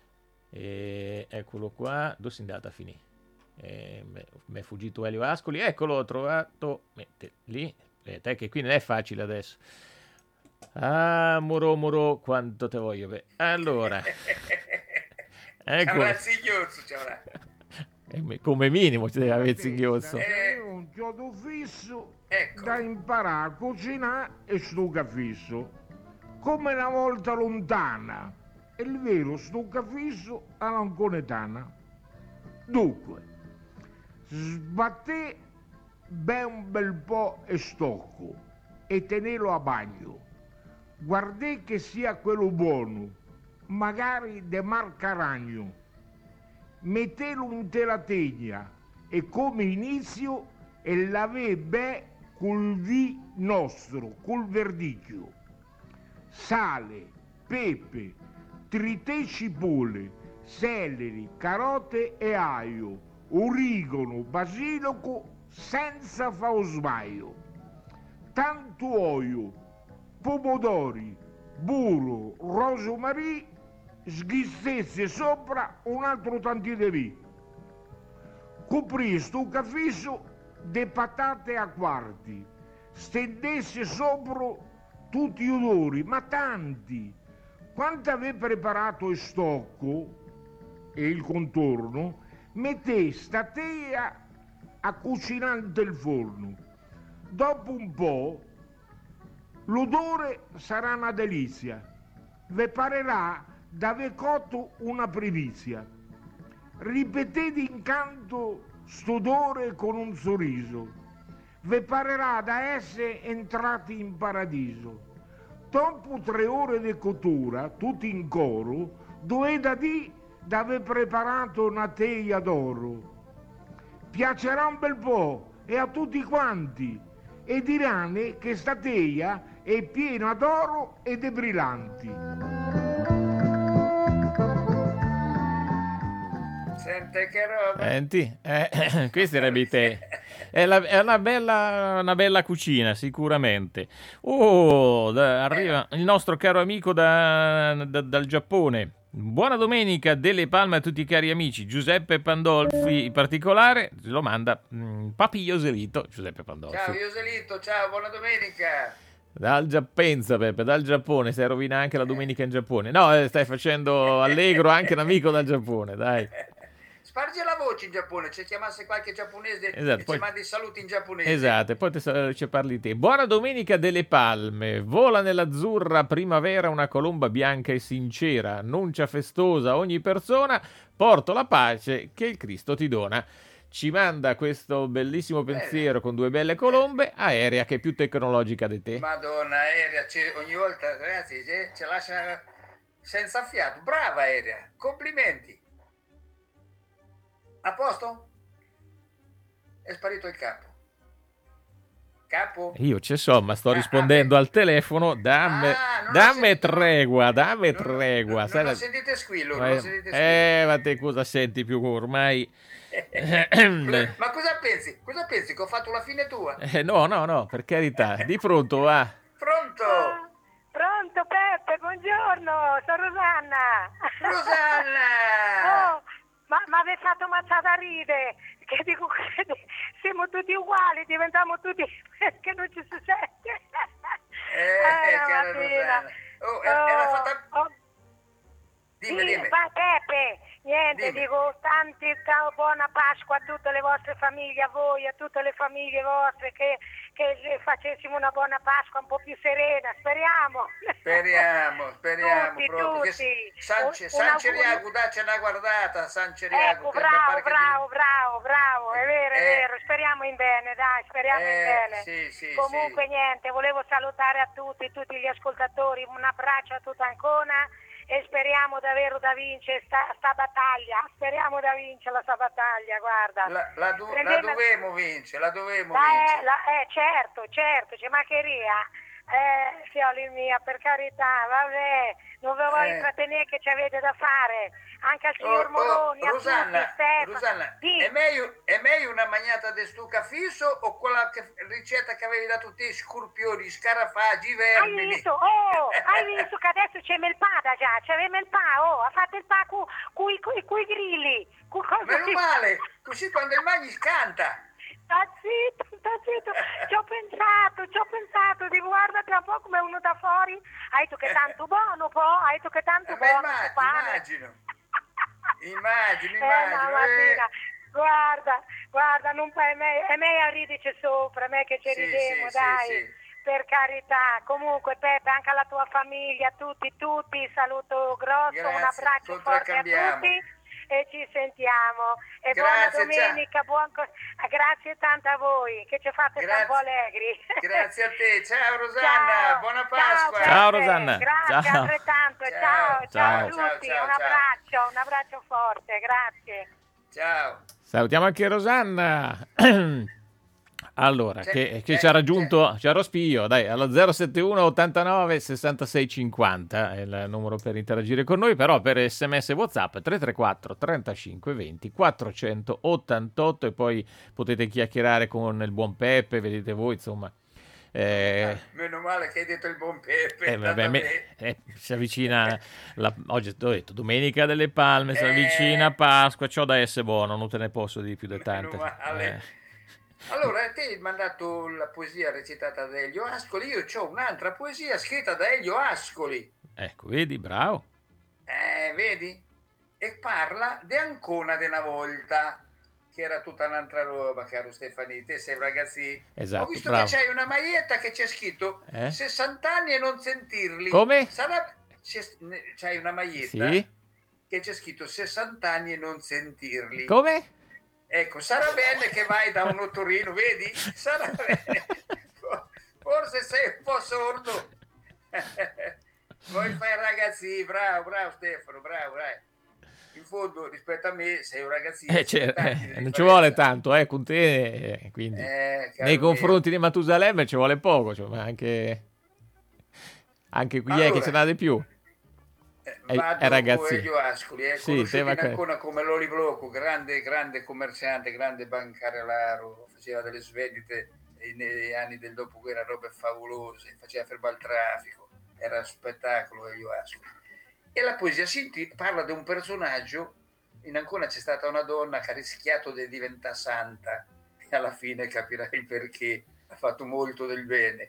e eccolo qua, dove si è andata a finire? Eh, mi è fuggito Elio Ascoli, eccolo, ho trovato, mette lì, eh, te che qui non è facile adesso. Ah, Moro, Moro, quanto te voglio bene. Allora, ecco, Ciao Zighiozzo, ciao. Eh, come minimo ci deve avere Zinghiozzo. Eh, un chiodo fisso ecco. da imparare a cucinare e stucca fisso, come una volta lontana, e il vero stucca fisso all'anconetana. Dunque, sbattè ben un bel po' e stocco e tenelo a bagno. Guardè che sia quello buono, magari de marca ragno. Mettelo in telategna e come inizio e lavè beh col vi nostro, col verdicchio. Sale, pepe, trité cipolle, selleri, carote e aglio, origano, basilico senza fa o sbaglio. Tanto olio, pomodori, burro, rosmarino, sghizzesse sopra un altro tantino di vino. Coprì sto cafisso de patate a quarti, stendesse sopra tutti gli odori, ma tanti. Quando aveva preparato il stocco e il contorno, mette sta tea a cucinare nel forno. Dopo un po' l'odore sarà una delizia. Vi parerà d'aver cotto una primizia. Ripetete incanto st'odore con un sorriso. Vi parerà da essere entrati in paradiso. dopo tre ore di cottura, tutti in coro, dovete dire di aver preparato una teglia d'oro. Piacerà un bel po' e a tutti quanti, e diranno che sta teglia è piena d'oro e di brillanti. Sente che roba. Senti, eh, questi erano te. È, la- è una, bella, una bella cucina, sicuramente. Oh, da- arriva il nostro caro amico da- da- dal Giappone. Buona domenica delle palme a tutti i cari amici. Giuseppe Pandolfi in particolare lo manda mm, Papi Ioselito. Giuseppe Pandolfi. Ciao Ioselito, ciao, buona domenica. Dal Giappenza, Peppe, dal Giappone. Stai rovinando anche la domenica in Giappone. No, eh, stai facendo allegro anche un amico dal Giappone, dai. Sparge la voce in Giappone, se chiamasse qualche giapponese Esatto, e poi- ci mandi i saluti in giapponese. Esatto, e poi te, sa- ci parli te. Buona domenica delle palme. Vola nell'azzurra primavera una colomba bianca e sincera. Annuncia festosa a ogni persona. Porto la pace che il Cristo ti dona. Ci manda questo bellissimo pensiero con due belle colombe. Aerea che è più tecnologica di te. Madonna, Aerea, ci- ogni volta, ragazzi, ce, ce lascia senza fiato. Brava Aerea, complimenti. A posto? È sparito il capo. Capo? Io ci so, ma sto Ah, rispondendo ah, al telefono. Dammi, Ah, non ho dammi sentito. tregua, dammi Non- tregua. Non, Sai non la- sentite squillo, non Eh, sentite squillo. eh, ma te cosa senti più ormai? Cosa- ma cosa pensi? Cosa pensi che ho fatto la fine tua? Eh, no, no, no, per carità, di pronto va. Pronto? Ah, pronto Peppe, buongiorno, sono Rosanna. Rosanna! Oh, ma mi avete fatto mazzata a ride, che dico che siamo tutti uguali, diventiamo tutti che non ci si sente. Eh, la cara mattina. Rosanna. Oh, era- era fatta- oh. Dimmi, Sì, dimmi. ma Peppe, niente, Dimmi. dico tanti, ta- buona Pasqua a tutte le vostre famiglie, a voi, a tutte le famiglie vostre, che, che facessimo una buona Pasqua un po' più serena, speriamo. Speriamo, speriamo Tutti, proprio. tutti. Che San, Un- San un Ceriago, augurio. dacci una guardata, San Ceriago. Ecco, che mi bravo, pare che bravo, di- bravo, bravo, è vero, è Eh. vero, speriamo in bene, dai, speriamo in Eh, bene. sì, sì, Comunque sì. niente, volevo salutare a tutti, tutti gli ascoltatori, un abbraccio a tutta Ancona e speriamo davvero da vincere sta, sta battaglia, speriamo da vincere sta battaglia, guarda. La, la, do- la Prendiamo- dovemo vincere, la dovemo La- vincere. eh, la- eh, certo, certo, c'è maccheria. Eh, fioli mia, per carità, vabbè, non ve voglio Eh. trattenere che ci avete da fare. Anche al Oh, signor oh, Moroni, a Rosanna, tutti, Stefano. Rosanna, Sì. è meglio, è meglio una magnata di stuca fisso o quella che- ricetta che avevi dato te, scorpioni, scarafaggi, Hai vermini? visto? Oh, hai visto che adesso c'è Melpada già, c'è Melpa, oh, ha fatto il pa cu, cui, cui, cui grilli. Cu, cosa Meno si- male, così quando il magni scanta. Sta zitto, sta zitto, ci ho pensato, ci ho pensato, dico guarda tra un po' come uno da fuori, hai detto che tanto buono poi, hai detto che tanto Eh, beh, buono, immag- sto pane. immagino. Immagino, Eh, immagino. no, mattina, eh. guarda, guarda, non fai me, è me a riderci sopra, è me che ci Sì, ridemo, sì, dai, sì, sì. per carità. Comunque Peppe, anche alla tua famiglia, tutti, tutti, saluto grosso, un Grazie, abbraccio forte a contraccambiamo. tutti e ci sentiamo. E Grazie, buona ciao. domenica, buon co- eh, grazie tanto a voi, che ci fate Grazie. un po' allegri. Grazie a te, ciao Rosanna, Ciao. buona Pasqua. Ciao, Peppe, Rosanna. Grazie Ciao. altrettanto, Ciao. ciao, ciao, Ciao. a tutti, Ciao, ciao, un ciao. abbraccio, un abbraccio forte, grazie. Ciao. Salutiamo anche Rosanna. Allora, C'è- che, che c'è- ci ha raggiunto, ci ha Rospio, dai, allo zero sette uno ottantanove sessantasei cinquanta è il numero per interagire con noi, però per sms e WhatsApp tre tre quattro trentacinque venti quattrocentottantotto e poi potete chiacchierare con il buon Peppe, vedete voi, insomma. Eh, Meno male che hai detto il buon Peppe. eh, vabbè, tanto me- me- eh, si avvicina la, oggi ho detto Domenica delle Palme, si Eh. avvicina Pasqua, c'ho da essere buono, non te ne posso di più di Meno tante. male. Eh. Allora, te hai mandato la poesia recitata da Elio Ascoli, io ho un'altra poesia scritta da Elio Ascoli. Ecco, vedi, bravo. Eh, vedi? E parla di Ancona di una volta, che era tutta un'altra roba, caro Stefani. Te sei un ragazzino. Esatto, Ho visto bravo. che c'hai una maglietta che c'è scritto Eh? sessanta anni e non sentirli. Come? Sarà... c'è- C'hai una maglietta Sì? che c'è scritto sessanta anni e non sentirli. Come? Ecco, sarà bene che vai da un notorino, vedi? Sarà bene. Forse sei un po' sordo. Poi fai ragazzi, bravo, bravo Stefano, bravo, bravo. In fondo rispetto a me sei un ragazzino. Eh, cioè, eh, non ci vuole tanto, eh, con te, eh, quindi Eh, nei mio. confronti di Matusalemme ci vuole poco, cioè, ma anche, anche qui Allora, è che ce n'ha di più. Eh, È- vado è ragazzino. con Elio Ascoli, eh, Sì, conosciuto te va in che- Ancona come Loli Blocco, grande, grande commerciante, grande bancarellaro, faceva delle svendite negli anni del dopoguerra, robe favolose, faceva fermare il traffico, era un spettacolo Elio Ascoli. E la poesia Sinti parla di un personaggio, in Ancona c'è stata una donna che ha rischiato di diventare santa e alla fine capirai il perché, ha fatto molto del bene.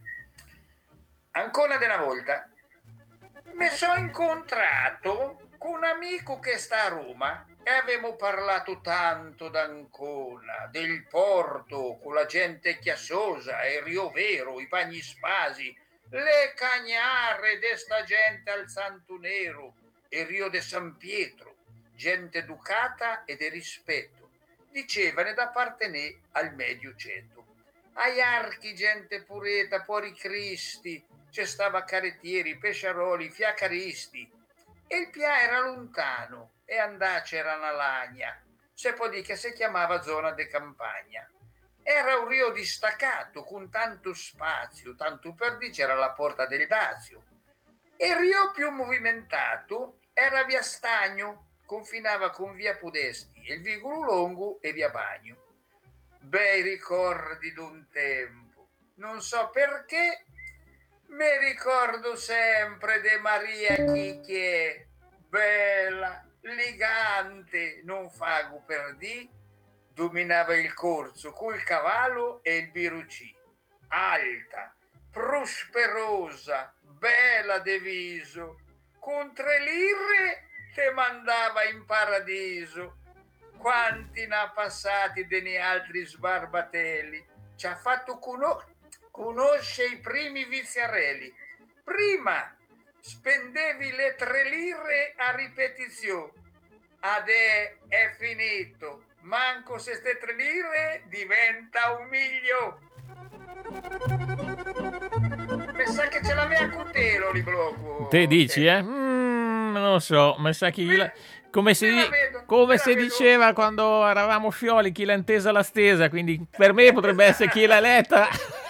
Ancona di una volta mi sono incontrato con un amico che sta a Roma e abbiamo parlato tanto d'Ancona, del porto, con la gente chiassosa, il Rio Vero, i bagni spasi, le cagnarre de sta gente al Santo Nero, il Rio de San Pietro, gente educata e di rispetto, dicevane da parte ne al Mediocento. Ai archi gente pureta, fuori Cristi, c'è stava carrettieri, pesciaroli, fiacaristi, e il Pia era lontano e andace era una lagna, se può dire che si chiamava zona de campagna. Era un rio distaccato con tanto spazio, tanto per dire c'era la porta del Dazio. E il rio più movimentato era via Stagno, confinava con via Podesti, e il Vigolo Longo e via Bagno. Bei ricordi d'un tempo, non so perché, mi ricordo sempre de Maria Chicchie, bella, elegante, non fago per di, dominava il corso col cavallo e il birucì, alta, prosperosa, bella de viso, con tre lire te mandava in paradiso. Quanti n'ha passati de ne altri sbarbatelli, ci ha fatto conoscere conosce i primi viziarelli. Prima spendevi le tre lire a ripetizione, adè è finito, manco se ste tre lire diventa un miglio. Mi sa che ce l'aveva con te Loli Blocco. Te dici, eh? Mm, non lo so, mi sa che... la- Come, si, me la vedo, come me la si vedo. diceva quando eravamo fioli, chi l'ha intesa l'ha stesa, quindi per me potrebbe essere chi l'ha letta.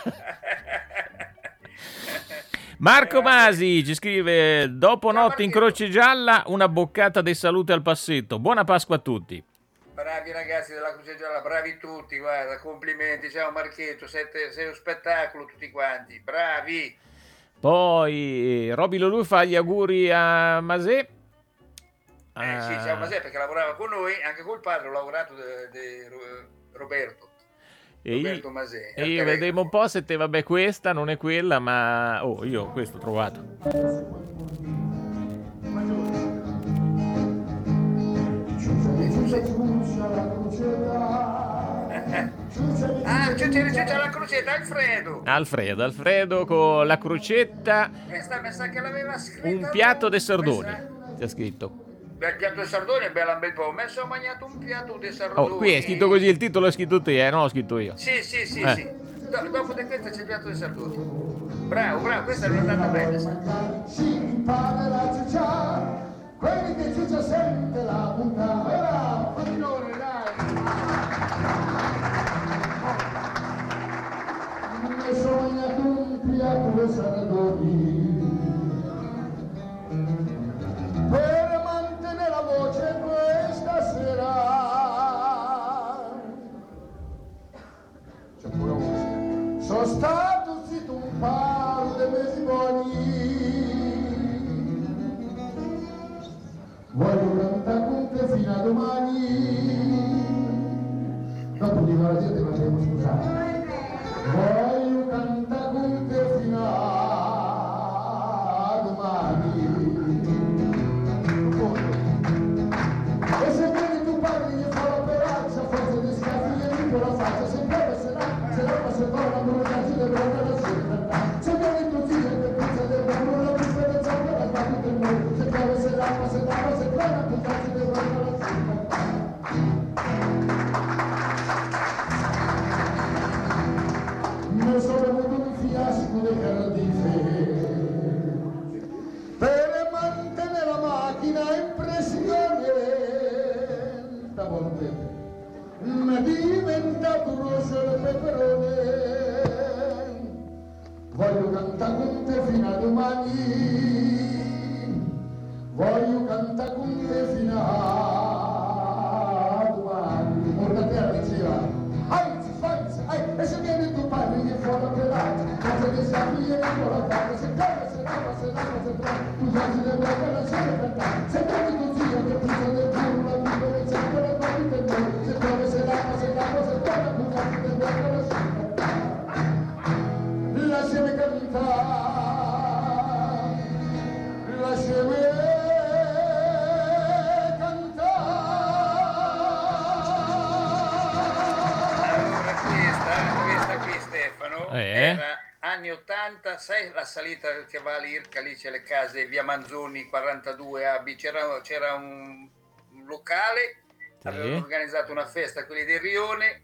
Marco Masi ci scrive: dopo Ciao, notte in Marchino. Croce Gialla, una boccata di salute al passetto. Buona Pasqua a tutti. Bravi ragazzi della Croce Gialla, bravi tutti, guarda, complimenti, ciao Marchetto, siete, sei un spettacolo tutti quanti, bravi. Poi Roby Lulu fa gli auguri a Masè. Eh sì, ciao Masè, perché lavorava con noi, anche col padre ho lavorato di Roberto. E io, Roberto Masè. e io vedevo un po' se te, vabbè, questa non è quella, ma oh, io questo ho trovato. Ah, c'è c'è la crocetta, Alfredo. Alfredo, Alfredo con la crocetta, Questa mi sa che l'aveva scritta. un piatto lui. di sardoni. Questa- C'è scritto. Beh, il piatto di sardoni è bella un bel po'. Ho messo, ho mangiato un piatto di sardoni. Oh, qui è scritto così, il titolo è scritto te, eh, non l'ho scritto io. Sì, sì, sì, Eh. sì. Do- dopo di questo c'è il piatto di sardoni. Bravo, bravo, questa è andata bene. sa. Si impara a ciucciare, quelli che ciuccia sente la punta. Ora, faminone, dai! Mi sono mangiato un piatto di sardoni per mantenere la voce questa sera. C'è pure la voce. Sono stato zitto un paio di mesi buoni. Voglio cantare con te fino a domani. Dopo dico la gente ma devo scusare. Voglio cantare con te fino a domani. E se vieni tu parli gli fa l'operazza, forse di scaffi e mi la faccia, se breve se no, se no se fa una brutta ci deve andare a sera. Se vieni tu ti che pensa del buono, la busta del sangue, la fatti del mondo, se breve se no, se no, se breve tu ci deve andare a sera. Mi sono avuto un fiasco di cardife. diventato rosso il peperone. Voglio cantare con te fino a domani, voglio cantare con te fino a domani. Porta terra diceva, ai, spazio, ai, e se vieni tu parli che fuori per l'altro, cosa che sai io non la fare, se cade, se lava, se lava, se trova, tu sai se deve quella sera cantare, se vieni tu zio che prima del burro, la vita e c'è quella parte del mondo, se trova, se lava, se lava, se trova, tu sai se deve quella sera cantare. Lasciami cantare, lasciami Eh? Era anni ottanta, sai la salita che va all'Irca, lì c'è le case, via Manzoni quarantadue A B, c'era, c'era un, un locale, sì. Avevano organizzato una festa, quelli del Rione,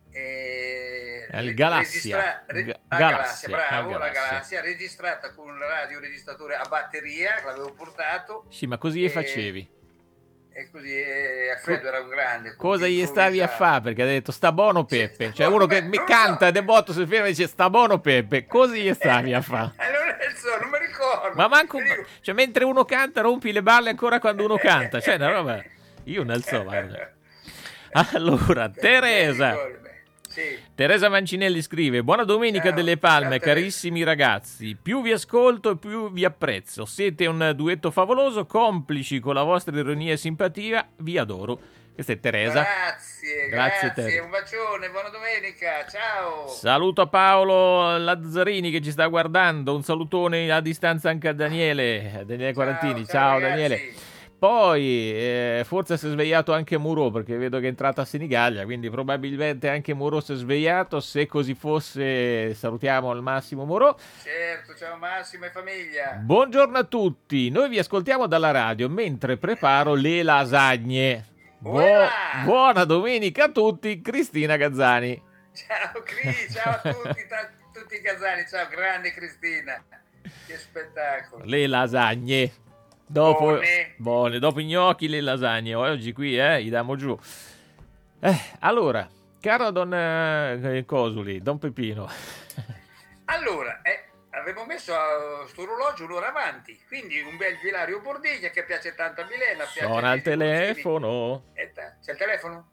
e il Galassia, registra- re- Ga- la Galassia, Galassia, bravo, la la Galassia. Galassia, registrata con un radioregistratore a batteria, che l'avevo portato. Sì, ma così e, gli facevi? E così, e Alfredo era un grande. Cosa gli improvvisava. stavi a fare? Perché ha detto sta buono Peppe. Sì, Cioè uno che beh, mi non canta so. de botto si ferma e dice sta buono Peppe. Cosa gli stavi a fare? Eh, non, so, non mi ricordo. Ma manco un... Dico- Cioè mentre uno canta rompi le balle ancora quando uno canta. Cioè una roba... Io non so, guarda. Allora, Teresa. Sì. Teresa Mancinelli scrive: buona domenica Ciao, delle Palme, ciao, Teresa. carissimi ragazzi. Più vi ascolto e più vi apprezzo. Siete un duetto favoloso, complici con la vostra ironia e simpatia. Vi adoro. Questa è Teresa. Grazie, Grazie, grazie, Teresa. un bacione, buona domenica, ciao. Saluto a Paolo Lazzarini che ci sta guardando. Un salutone a distanza anche a Daniele. Daniele Quarantini. Ciao, ciao, ragazzi. Daniele. Poi eh, forse si è svegliato anche Muro, perché vedo che è entrata a Senigallia, quindi probabilmente anche Muro si è svegliato. Se così fosse, salutiamo al massimo Muro. Certo, ciao Massimo e famiglia. Buongiorno a tutti, noi vi ascoltiamo dalla radio mentre preparo le lasagne. Bu- Uela! buona domenica a tutti, Cristina Gazzani. Ciao Cri, ciao a tutti, ta- tutti i casali, ciao grande Cristina, che spettacolo. Le lasagne. Dopo, Buone. buone, dopo i gnocchi, le lasagne. Oggi qui, eh, gli diamo giù. Eh, allora, caro Don eh, Cosuli, Don Peppino. Allora, eh, avevo messo a sto orologio un'ora avanti, quindi un bel Vilario Bordiglia che piace tanto a Milena. piace Suona ai il miei cugini. telefono. Eh, ta- C'è il telefono?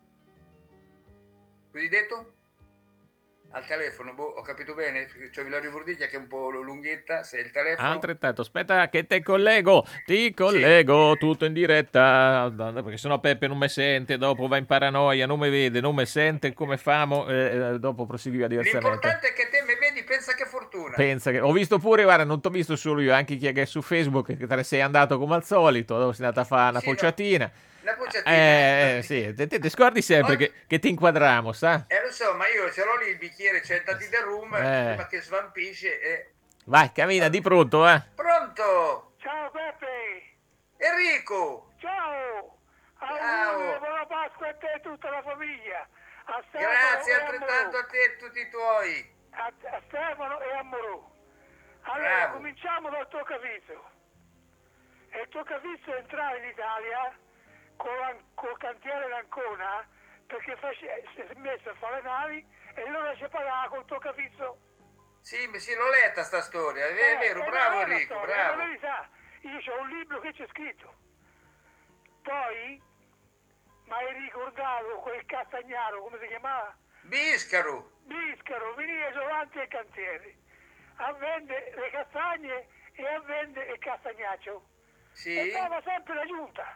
Così detto? Al telefono, boh, ho capito bene, c'è Vilario Bordiglia che è un po' lunghetta, se è il telefono... Altrettanto, aspetta che te collego, ti collego tutto in diretta, perché sennò Peppe non mi sente, dopo va in paranoia, non mi vede, non mi sente, come famo, eh, dopo proseguiva diversamente. L'importante è che te mi vedi, pensa che fortuna. Pensa che ho visto pure, guarda, non ti ho visto solo io, anche chi è che è su Facebook, che te ne sei andato come al solito, dove sei andata a fare una Sì, no. pocciatina. La pocciatina. Eh, eh, sì, te, te, te scordi sempre Oh. che, che ti inquadriamo, sa? Eh lo so, ma io ce l'ho lì il bicchiere, c'è il tati del rum, Eh. prima che svampisce e... Vai, cammina di pronto, eh. Pronto? Ciao Peppe! Enrico! Ciao! Ciao. Auguri, buona Pasqua a te e tutta la famiglia! A Stefano Grazie e a altrettanto a Moro. te e a tutti i tuoi. A, a Stefano e a Moro. Allora, Bravo. cominciamo dal tuo caviso. E il tuo caviso è entrare in Italia con la- col cantiere d'Ancona perché face- si è messo a fare le navi e allora ci pagava col tuo caviso. Sì, mi- sì, l'ho letta sta storia, è Eh, vero, è bravo una Enrico, storia, bravo. È la verità. Io ho un libro che c'è scritto. Poi mi hai ricordato quel Castagnaro, come si chiamava? Biscaro, Biscaro, veniva davanti ai cantieri a vendere le castagne e a vendere il castagnaccio. sì. E dava sempre la giunta.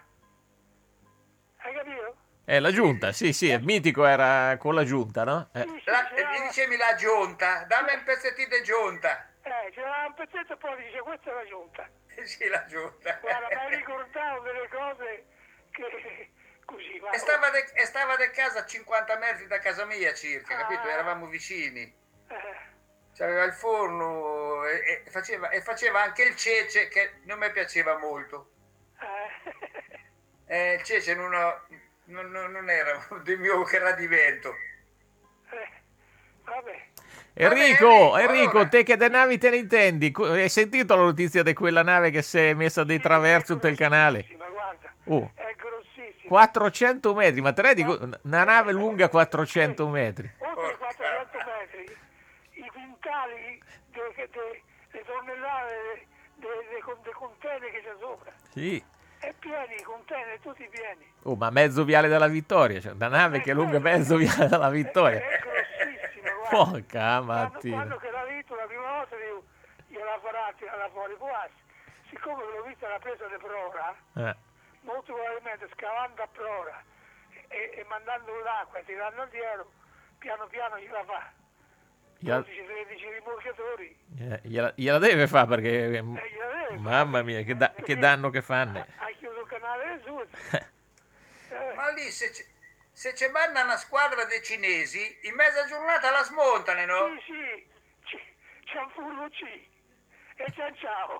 Hai capito? Eh, la giunta, sì, sì, il mitico era con la giunta, no? Eh. Sì, sì, La, c'era- mi dicevi la giunta, dammi un pezzettino di giunta. eh, c'era un pezzetto e poi dice questa è la giunta. Sì, la giunta. Guarda, mi hai ricordato delle cose che così va. E stava, de, e stava de casa a cinquanta metri da casa mia circa, capito? Ah. Eravamo vicini. Eh, C'aveva il forno e, e faceva, e faceva anche il cece che non mi piaceva molto. eh. Eh, il cece non, ho- non, non- non era del mio gradimento. Eh, vabbè. Enrico, Vabbè, Enrico, Enrico, allora. te che di navi te ne intendi? Co- Hai sentito la notizia di quella nave che si è messa di traverso tutto il canale? Grossissima, guarda, Oh. è grossissima. quattrocento metri, ma te rendi conto? Una nave lunga quattrocento metri. Oltre ai quattrocento metri, i quintali, le tonnellate dei container che c'è sopra. Sì. E pieni, i container tutti pieni. Oh, ma mezzo viale della Vittoria, cioè una nave che è lunga mezzo viale della Vittoria. È grossissima, guarda. Porca Quando, mattina. quando che l'ha visto la prima volta, io gliela farà tirare fuori quasi. Siccome l'ho vista la presa di prora, Eh. molto probabilmente scavando a prora e, e mandando l'acqua e tirando al dietro, piano piano gliela fa. Gliela, dodici tredici rimorchiatori. gliela- gliela- gliela deve fare perché... E gliela deve Mamma mia, che, da- che danno che fanno. Ha chiuso il canale del Sud. Eh, Ma lì se c'è, se c'è manna una squadra dei cinesi, in mezza giornata la smontano, no? sì, sì, c- c'è un furbo C. E ciao ciao.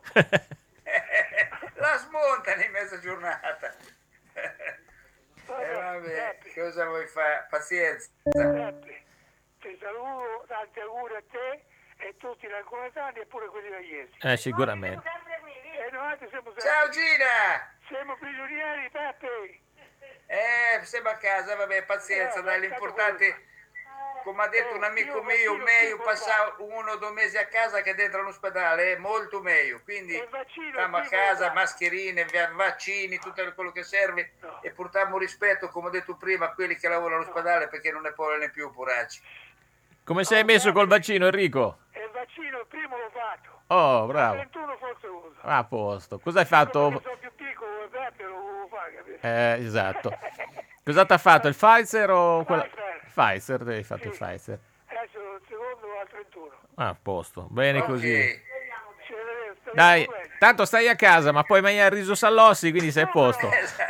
La smontano in mezza giornata. Vabbè, Eh, vabbè, Peppe, cosa vuoi fare? Pazienza. Peppe, ti saluto, tanti auguri a te e tutti i rancoletani e pure quelli tagliesi. Eh, sicuramente. E noi siamo sempre, Ciao Gina! siamo prigionieri, Peppe. Eh, siamo a casa, vabbè, pazienza, Eh, dai, ma l'importante, come ha detto un amico mio, meglio passare uno o due mesi a casa che dentro all'ospedale, è molto meglio, quindi E il vaccino stiamo a chi casa, vuole? mascherine, va- vaccini, tutto quello che serve No. e portiamo rispetto, come ho detto prima, a quelli che lavorano all'ospedale perché non ne possono ne più, poracci. Come sei messo col vaccino, Enrico? E il vaccino il primo l'ho fatto. Oh, bravo. ventuno forse uso. A posto. Cosa hai Come fatto? sono più piccolo, Peppe, lo volevo fare, capito? Eh, esatto. Cosa ti ha fatto? Il Pfizer o quella... Pfizer. Pfizer, ti hai fatto il Sì. Pfizer. Adesso il secondo va al trentuno. Ah, a posto. Bene Ok. così. Ci vedremo, staremo Dai, bene. tanto stai a casa, ma puoi mangiare il riso Sallossi, quindi sei a posto.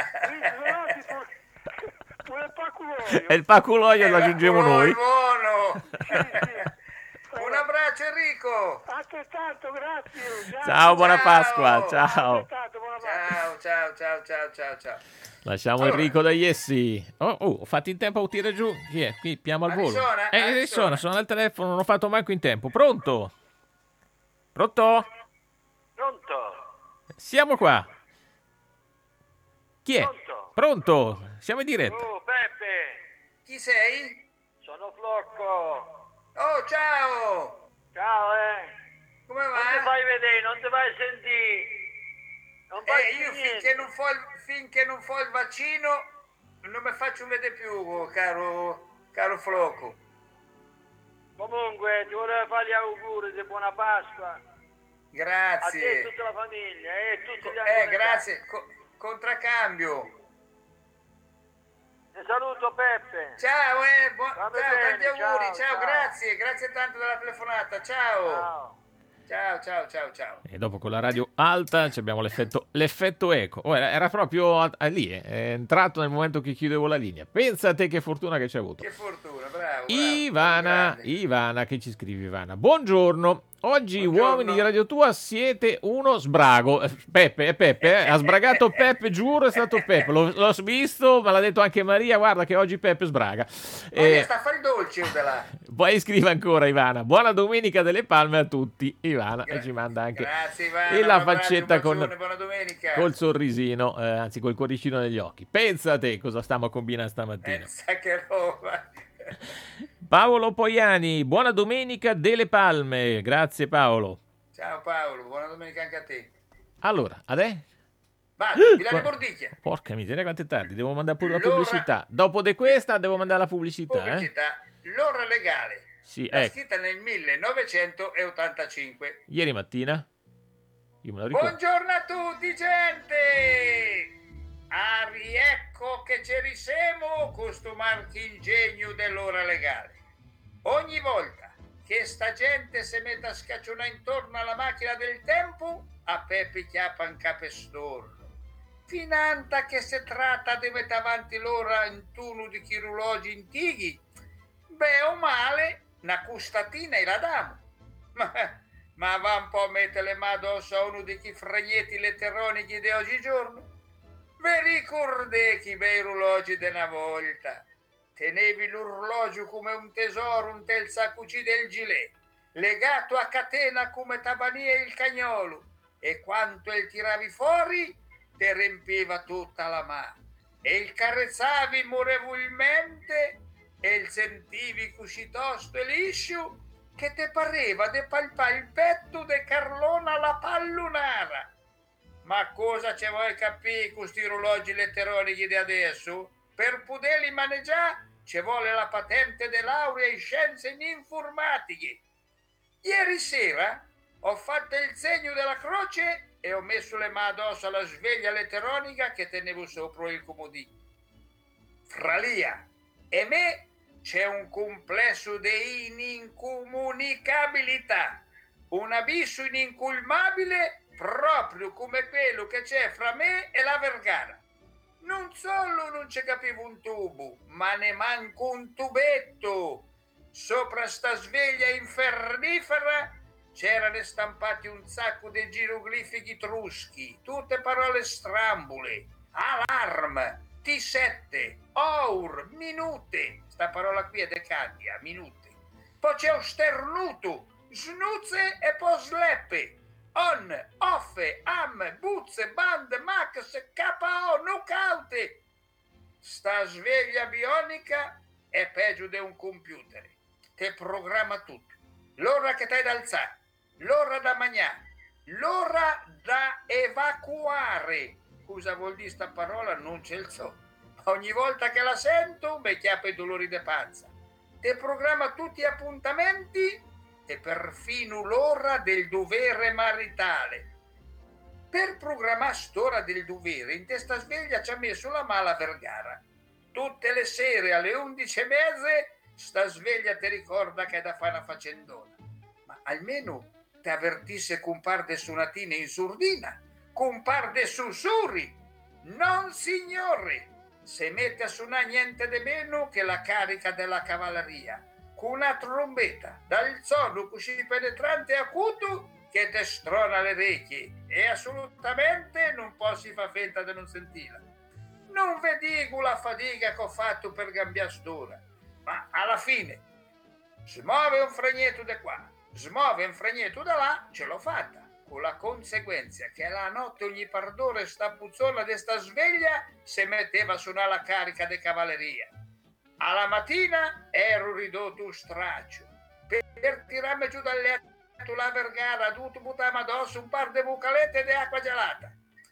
Pure il paculoio. E il paculoio lo aggiungiamo noi. Buono! Sì, Un abbraccio Enrico! altrettanto, grazie. Ciao, Ciao, buona Ciao. Pasqua. Ciao. Altrettanto, buona Pasqua. Ciao, ciao, ciao, ciao, ciao, ciao. Lasciamo Allora. Enrico da Iessi. Oh, oh, ho fatto in tempo a tirare giù. Chi è? Qui, piamo al Ma volo. risuona? Eh, Ah, risuona, risuona. sono al telefono, non ho fatto manco in tempo. Pronto? Pronto? Pronto? Siamo qua. Chi è? Pronto? Pronto? Siamo in diretta. Oh, Peppe, Chi sei? sono Flocco. Oh, ciao! Ciao, eh. Come Non ti va? fai vedere, non ti fai sentire. Non fai Eh, io niente. finché non, fo il, finché non fo il vaccino non mi faccio vedere più, caro, caro Flocco. Comunque, ti volevo fare gli auguri di buona Pasqua. A te e Grazie. tutta la famiglia, e tutti gli Eh, anconetani. grazie. Co- contraccambio. Ti saluto, Peppe. Ciao, eh, buon- Va ciao, bene, tanti auguri, ciao, ciao, ciao. grazie, grazie tanto della telefonata, ciao. Ciao. Ciao, ciao, ciao, ciao. E dopo con la radio alta ci abbiamo l'effetto, l'effetto eco. Oh, era, era proprio a, a lì, eh. È entrato nel momento che chiudevo la linea. Pensa a te che fortuna che ci hai avuto. Che fortuna, bravo. bravo, Ivana, grande. Ivana, che ci scrive Ivana. Buongiorno. Oggi Buongiorno. uomini di Radio Tua siete uno sbrago. Eh, Peppe, è Peppe, eh. Ha sbragato Peppe, giuro è stato Peppe. L'ho, l'ho visto, me l'ha detto anche Maria, guarda che oggi Peppe sbraga. Maria, Eh, sta a fare il dolce da là. poi scrive ancora Ivana. Buona domenica delle palme a tutti. Ivana, e ci manda anche Grazie Ivana. e la un abbraccio, faccetta un con bacione, buona domenica. col sorrisino, eh, anzi col cuoricino negli occhi. Pensa a te cosa stiamo a combinare stamattina. Pensa che roba. Paolo Poiani, buona domenica delle palme. Grazie Paolo. Ciao Paolo, buona domenica anche a te. Allora, adesso Vado, Milano Bordicchia. porca miseria quanto è tardi, devo mandare pure la L'ora- pubblicità. Dopo di questa devo mandare la pubblicità, eh? Pubblicità, l'ora legale. Sì, È ecco, scritta nel millenovecentottantacinque. ieri mattina io me lo ricordo. Buongiorno a tutti, gente! Ah, riecco che ci risemo questo marchingegno dell'ora legale. Ogni volta che sta gente si mette a scaccionare intorno alla macchina del tempo, a Peppe chiappa un capestorno. Finanta che si tratta di mettere avanti l'ora in tuno di chirologi antichi, beh o male, una custatina e la damo. Ma, ma va un po' a mettere le mani addosso a uno di chi fregnetti letteronici di oggigiorno? Vi ricordate che bei orologi di una volta? Tenevi l'orologio come un tesoro, un tel saccucì del gilet, legato a catena come tabania il cagnolo, e quanto il tiravi fuori, te riempiva tutta la mano. e il carezzavi murevolmente e il sentivi così tosto e liscio che te pareva de palpare il petto de Carlona la pallonara. Ma cosa ci vuoi capire con questi orologi elettronici di adesso? Per poterli maneggiare ci vuole la patente de laurea in scienze in informatiche. Ieri sera ho fatto il segno della croce e ho messo le mani addosso alla sveglia elettronica che tenevo sopra il comodino. Fra Lia e me c'è un complesso di inincomunicabilità, un abisso inincolmabile proprio come quello che c'è fra me e la Vergara. Non solo non ci capivo un tubo, ma ne manco un tubetto. Sopra sta sveglia infernifera c'erano stampati un sacco di geroglifici etruschi, tutte parole strambule, alarm, T sette, our, minute, sta parola qui è decandia, minute. Poi c'è un sternuto, snuzze e poi sleppe, on, off, am, buzze, band, max, K O, knockout. Sta sveglia bionica è peggio di un computer, te programma tutto. L'ora che t'hai da alzare, l'ora da mangiare, l'ora da evacuare. Cosa vuol dire sta parola? Non ce lo so. Ogni volta che la sento mi chiappa i dolori di panza. Te programma tutti gli appuntamenti e perfino l'ora del dovere maritale. Per programmare st'ora del dovere in testa sveglia ci ha messo la mala Vergara. Tutte le sere alle undici e mezza sta sveglia ti ricorda che è da fare una faccendona. Ma almeno ti avvertisse compar de sonatine in surdina, compar de sussurri. Non signore, se mette a suonare niente di meno che la carica della cavalleria, con una trombetta dal suono così penetrante e acuto che te strona le orecchie e assolutamente non posso far finta di non sentirla. Non vi dico la fatica che ho fatto per cambiare st'ora, ma alla fine smuove un fregnetto da qua, smuove un fregnetto da là, ce l'ho fatta, con la conseguenza che la notte ogni pardore sta puzzona di sta sveglia si metteva a suonare la carica di cavalleria. Alla mattina ero ridotto un straccio. Per, per tirarmi giù dal letto la Vergara ha dovuto buttarmi addosso un par di bucalette di acqua gelata.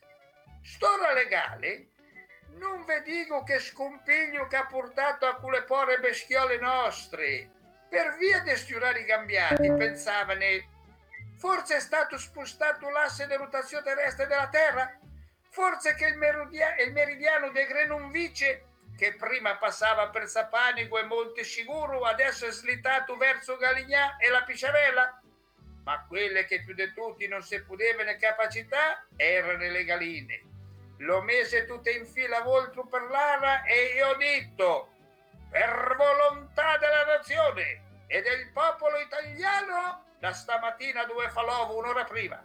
St'ora legale non vi dico che scompiglio che ha portato a quelle povere bestiole nostre. Per via di stiurari cambiati pensavano forse è stato spostato l'asse di rotazione terrestre della Terra, forse che il, meridia- il meridiano di Greenwich che prima passava per Sapanico e Montesicuro adesso è slittato verso Galignà e la Pisciarella. Ma quelle che più di tutti non si potevano in capacità erano le galline. L'ho messe tutte in fila volto per l'ara e io ho detto, per volontà della nazione e del popolo italiano, da stamattina dove fa l'uovo un'ora prima.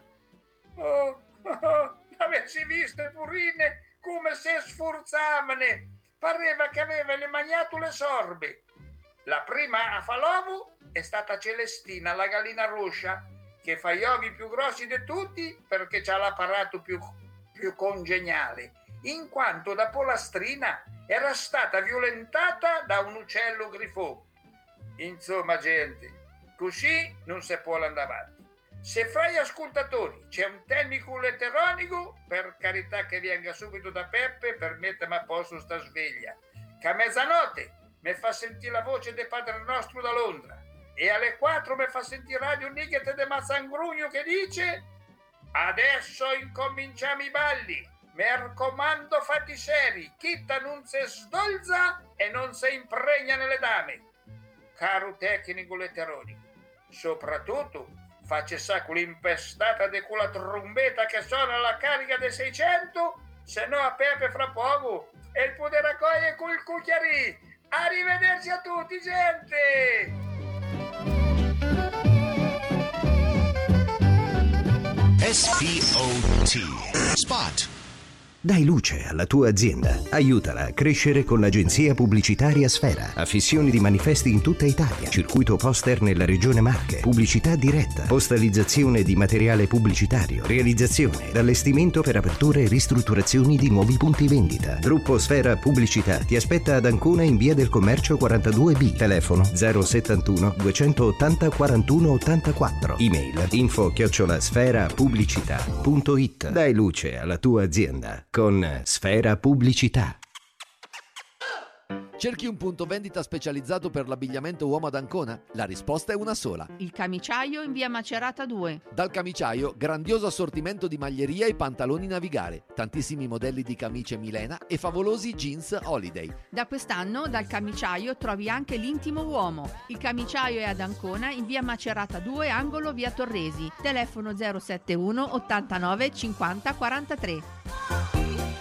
Oh, oh, oh, avessi visto le purine come se sforzavano, pareva che avevano mangiato le sorbe. La prima a fa l'uovo è stata Celestina, la gallina rossa, che fa gli uovi più grossi di tutti perché c'ha l'apparato più, più congeniale, in quanto da polastrina era stata violentata da un uccello grifò. Insomma, gente, così non si può andare avanti. Se fra gli ascoltatori c'è un tecnico elettronico, per carità che venga subito da Peppe per mettermi a posto sta sveglia, che a mezzanotte mi fa sentire la voce del Padre Nostro da Londra e alle quattro mi fa sentire Radio Nighet de Mazzangrugno che dice adesso incominciamo i balli, mi raccomando fatti seri, chitta non si sdolza e non si impregna nelle dame. Caro tecnico elettronico, soprattutto faccia sa quell'impestata di quella trombetta che suona alla carica dei seicento, se no a Pepe fra poco e il potere raccogliere col cucchiarì. Arrivederci a tutti, gente! S P O T Spot. Dai luce alla tua azienda. Aiutala a crescere con l'agenzia pubblicitaria Sfera. Affissioni di manifesti in tutta Italia. Circuito poster nella regione Marche. Pubblicità diretta. Postalizzazione di materiale pubblicitario. Realizzazione ed allestimento per aperture e ristrutturazioni di nuovi punti vendita. Gruppo Sfera Pubblicità ti aspetta ad Ancona in via del Commercio quarantadue B. Telefono zero settantuno duecentottanta quarantuno ottantaquattro. Email info chiocciola sfera pubblicità punto it. Dai luce alla tua azienda con Sfera Pubblicità. Cerchi un punto vendita specializzato per l'abbigliamento uomo ad Ancona? La risposta è una sola. Il Camiciaio in via Macerata due. Dal Camiciaio, grandioso assortimento di maglieria e pantaloni Navigare, tantissimi modelli di camicie Milena e favolosi jeans Holiday. Da quest'anno dal Camiciaio trovi anche l'intimo uomo. Il Camiciaio è ad Ancona in via Macerata due, angolo via Torresi. Telefono zero settantuno ottantanove cinquanta quarantatré.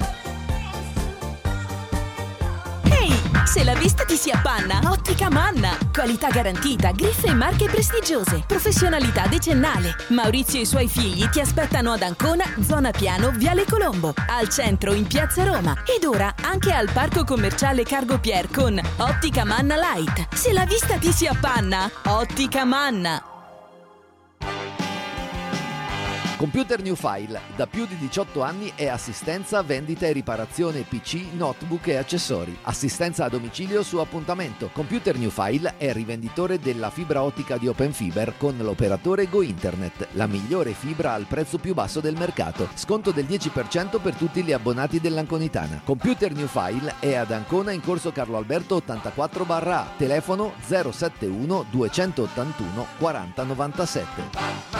Se la vista ti si appanna, Ottica Manna. Qualità garantita, griffe e marche prestigiose, professionalità decennale. Maurizio e i suoi figli ti aspettano ad Ancona, zona Piano, Viale Colombo, al centro in Piazza Roma ed ora anche al parco commerciale Cargo Pier con Ottica Manna Light. Se la vista ti si appanna, Ottica Manna. Computer New File, da più di diciotto anni è assistenza, vendita e riparazione P C, notebook e accessori. Assistenza a domicilio su appuntamento. Computer New File è rivenditore della fibra ottica di Open Fiber con l'operatore Go Internet, la migliore fibra al prezzo più basso del mercato. Sconto del dieci per cento per tutti gli abbonati dell'Anconitana. Computer New File è ad Ancona in corso Carlo Alberto ottantaquattro barra A. Telefono zero settantuno duecentottantuno quaranta novantasette.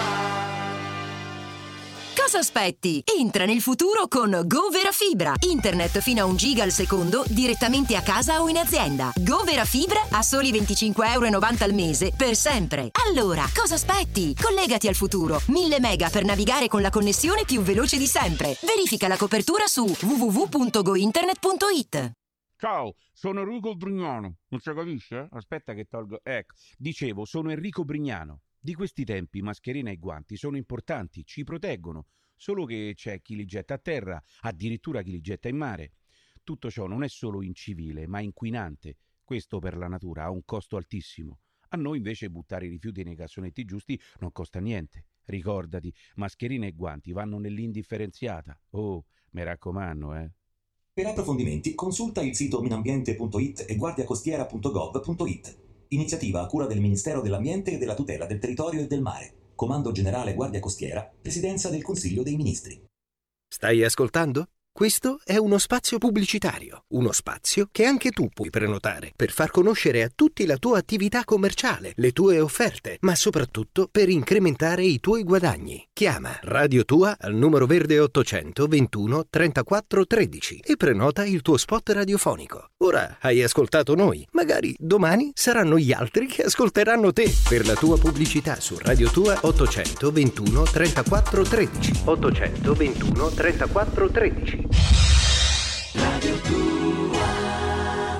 Cosa aspetti? Entra nel futuro con Go Vera Fibra. Internet fino a un giga al secondo direttamente a casa o in azienda. Go Vera Fibra a soli venticinque e novanta euro al mese per sempre. Allora, cosa aspetti? Collegati al futuro. mille mega per navigare con la connessione più veloce di sempre. Verifica la copertura su w w w punto go internet punto it. Ciao, sono Enrico Brignano. Non si capisce? Aspetta che tolgo. Ecco, dicevo, sono Enrico Brignano. Di questi tempi mascherina e guanti sono importanti, ci proteggono, solo che c'è chi li getta a terra, addirittura chi li getta in mare. Tutto ciò non è solo incivile, ma inquinante. Questo per la natura ha un costo altissimo. A noi invece buttare i rifiuti nei cassonetti giusti non costa niente. Ricordati, mascherina e guanti vanno nell'indifferenziata. Oh, mi raccomando, eh. Per approfondimenti consulta il sito minambiente punto it e guardiacostiera punto gov punto it. Iniziativa a cura del Ministero dell'Ambiente e della Tutela del Territorio e del Mare. Comando Generale Guardia Costiera, Presidenza del Consiglio dei Ministri. Stai ascoltando? Questo è uno spazio pubblicitario, uno spazio che anche tu puoi prenotare per far conoscere a tutti la tua attività commerciale, le tue offerte, ma soprattutto per incrementare i tuoi guadagni. Chiama Radio Tua al numero verde ottocento ventuno trentaquattro tredici e prenota il tuo spot radiofonico. Ora hai ascoltato noi, magari domani saranno gli altri che ascolteranno te. Per la tua pubblicità su Radio Tua ottocento ventuno trentaquattro tredici. ottocento ventuno trentaquattro tredici. Radio Tua.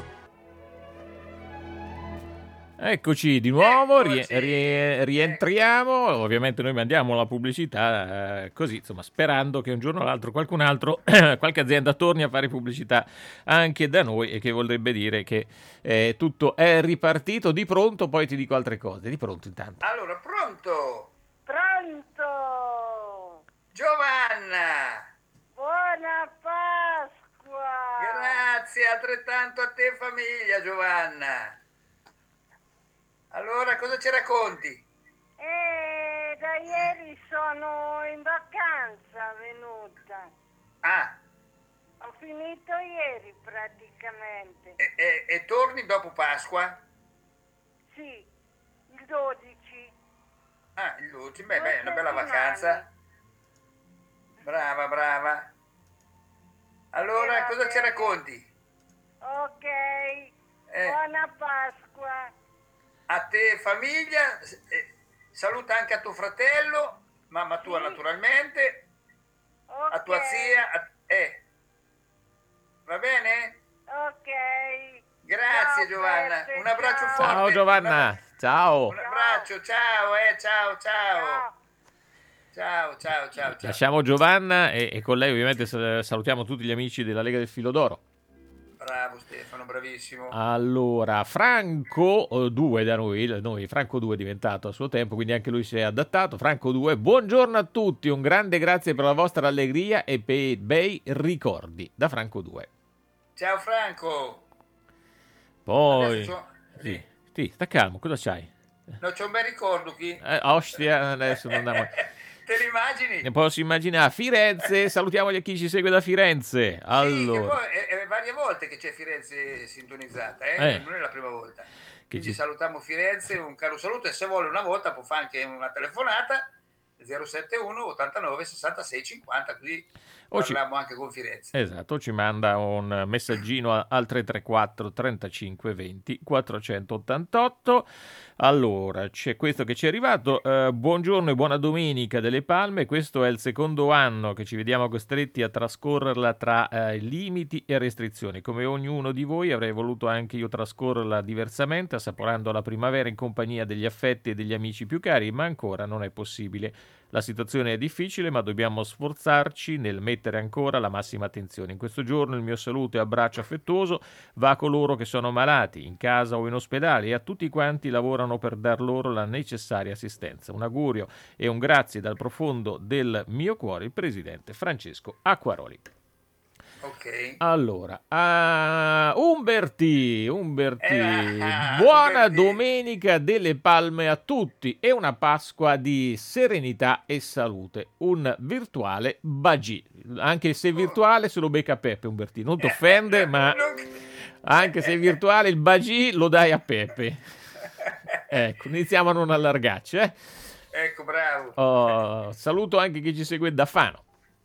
Eccoci di nuovo, rie- rie- rientriamo, ovviamente noi mandiamo la pubblicità eh, così, insomma, sperando che un giorno o l'altro qualcun altro, qualche azienda torni a fare pubblicità anche da noi, e che vorrebbe dire che eh, tutto è ripartito di pronto. Poi ti dico altre cose, di pronto intanto. Allora, pronto? Pronto? Giovanna! Buona Pasqua! Grazie, altrettanto a te famiglia, Giovanna. Allora, cosa ci racconti? Eh, da ieri sono in vacanza venuta. Ah. Ho finito ieri praticamente. E, e, e torni dopo Pasqua? Sì, il dodici. Ah, il dodici, beh, beh, è una bella vacanza. Brava, brava. Allora, eh, cosa ci racconti? Ok, eh. buona Pasqua. A te famiglia, eh, saluta anche a tuo fratello, mamma tua sì. naturalmente, okay. a tua zia, a, eh. va bene? Ok. Grazie ciao, Giovanna, Peppe, un abbraccio ciao. forte. Ciao Giovanna, ciao. Un abbraccio, ciao, eh, ciao, ciao. Ciao, Ciao, ciao, ciao, ciao. Lasciamo Giovanna e, e con lei ovviamente sal- salutiamo tutti gli amici della Lega del Filo d'Oro. Bravo Stefano, bravissimo. Allora, Franco due da noi, noi, Franco due è diventato a suo tempo, quindi anche lui si è adattato. Franco due, buongiorno a tutti, un grande grazie per la vostra allegria e per i bei ricordi. Da Franco due. Ciao Franco. Poi... Adesso c'ho- Sì, sì, sta calmo, cosa c'hai? No, c'è un bel ricordo qui. Eh, ostia, adesso non andiamo... Te l'immagini? Ne posso immaginare. Firenze, salutiamo chi ci segue da Firenze. Sì, che Allora, poi è, è varie volte che c'è Firenze sintonizzata, eh? Eh. Non è la prima volta. Quindi ci- salutiamo Firenze, un caro saluto e se vuole una volta può fare anche una telefonata zero sette uno ottantanove sessantasei cinquanta, così O ci- parliamo anche con Firenze. esatto, ci manda un messaggino a- al tre tre quattro trentacinque venti quattrocentottantotto. Allora, c'è questo che ci è arrivato. Eh, buongiorno e buona domenica delle Palme. Questo è il secondo anno che ci vediamo costretti a trascorrerla tra eh, limiti e restrizioni. Come ognuno di voi avrei voluto anche io trascorrerla diversamente, assaporando la primavera in compagnia degli affetti e degli amici più cari, ma ancora non è possibile. La situazione è difficile, ma dobbiamo sforzarci nel mettere ancora la massima attenzione. In questo giorno il mio saluto e abbraccio affettuoso va a coloro che sono malati, in casa o in ospedale, e a tutti quanti lavorano per dar loro la necessaria assistenza. Un augurio e un grazie dal profondo del mio cuore, il presidente Francesco Acquaroli. Ok. Allora, ah, Umberti, Umberti, Eh, ah, buona Umberti. domenica delle Palme a tutti e una Pasqua di serenità e salute. Un virtuale Bagì, anche se virtuale se lo becca Peppe, Umberti, non ti offende, ma anche se è virtuale il Bagì lo dai a Peppe. Ecco, iniziamo a non allargarci, eh. Ecco, bravo. Oh, saluto anche chi ci segue da Fano.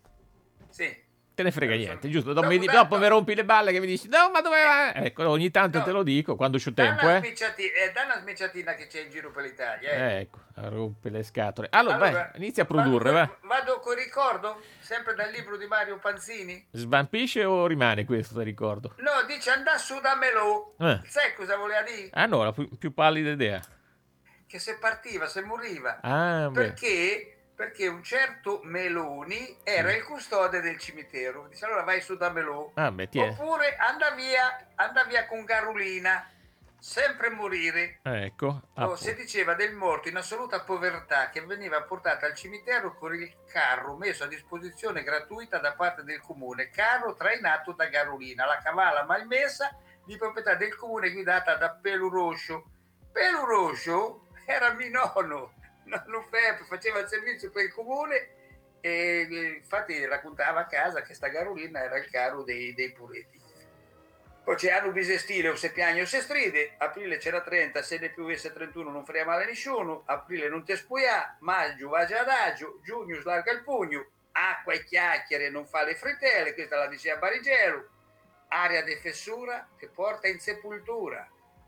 Sì. Te ne frega niente, giusto? Dopo, No, mi, di- no, dopo no. mi rompi le balle che mi dici no, ma dove va? Ecco, ogni tanto No. te lo dico quando c'ho Da tempo, una, eh. smiciati- eh, da una smiciatina che c'è in giro per l'Italia. Eh. Ecco, rompe le scatole. Allora, Allora, vai, inizia a produrre, va. Vado, vado col ricordo, sempre dal libro di Mario Panzini. Svampisce o rimane questo, ti ricordo? No, dice andà su da Melò. Eh. Sai cosa voleva dire? Ah no, la più, più pallida idea. Che se partiva, se moriva. Ah, beh. Perché? Perché un certo Meloni era il custode del cimitero. Dice allora vai su da Melò. Ah, beh, ti è. Oppure anda via, anda via con Garulina. Sempre morire. Ecco. ah, Oh, si diceva del morto in assoluta povertà che veniva portato al cimitero con il carro messo a disposizione gratuita da parte del comune, carro trainato da Garulina, la cavala malmessa di proprietà del comune guidata da Peluroscio. Peluroscio era mio nonno, nonno Peppe, faceva il servizio per il comune e eh, infatti raccontava a casa che sta Garulina era il carro dei, dei puretti. Poi c'è anno bisestile o se piagne o se stride, aprile c'era trenta, se ne più avesse trentuno non frega male a nessuno, aprile non te spuia, maggio va già adagio, giugno slarga il pugno, acqua e chiacchiere non fa le frittelle, questa la diceva Barigelo, aria di fessura che porta in sepoltura.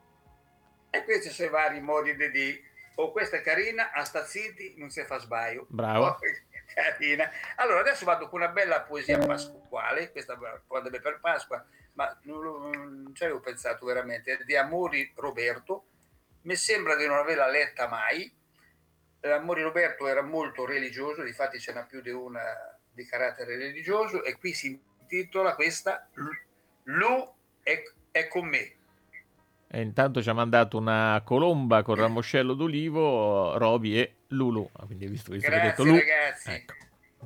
E questi sono i vari modi di dire, oh questa è carina, a sta zitti, non si fa sbaglio. Bravo. Oh, carina. Allora adesso vado con una bella poesia pasquale, questa quando è per Pasqua, ma non, lo- non ci avevo pensato veramente, è di Amori Roberto, mi sembra di non averla letta mai. Eh, Amori Roberto era molto religioso, difatti ce n'ha più di una di carattere religioso e qui si intitola questa Lu è, è con me. E intanto ci ha mandato una colomba con ramoscello d'olivo, Roby e Lulu. Ah, quindi hai visto, visto che ha detto Grazie Lu. ragazzi. Ecco.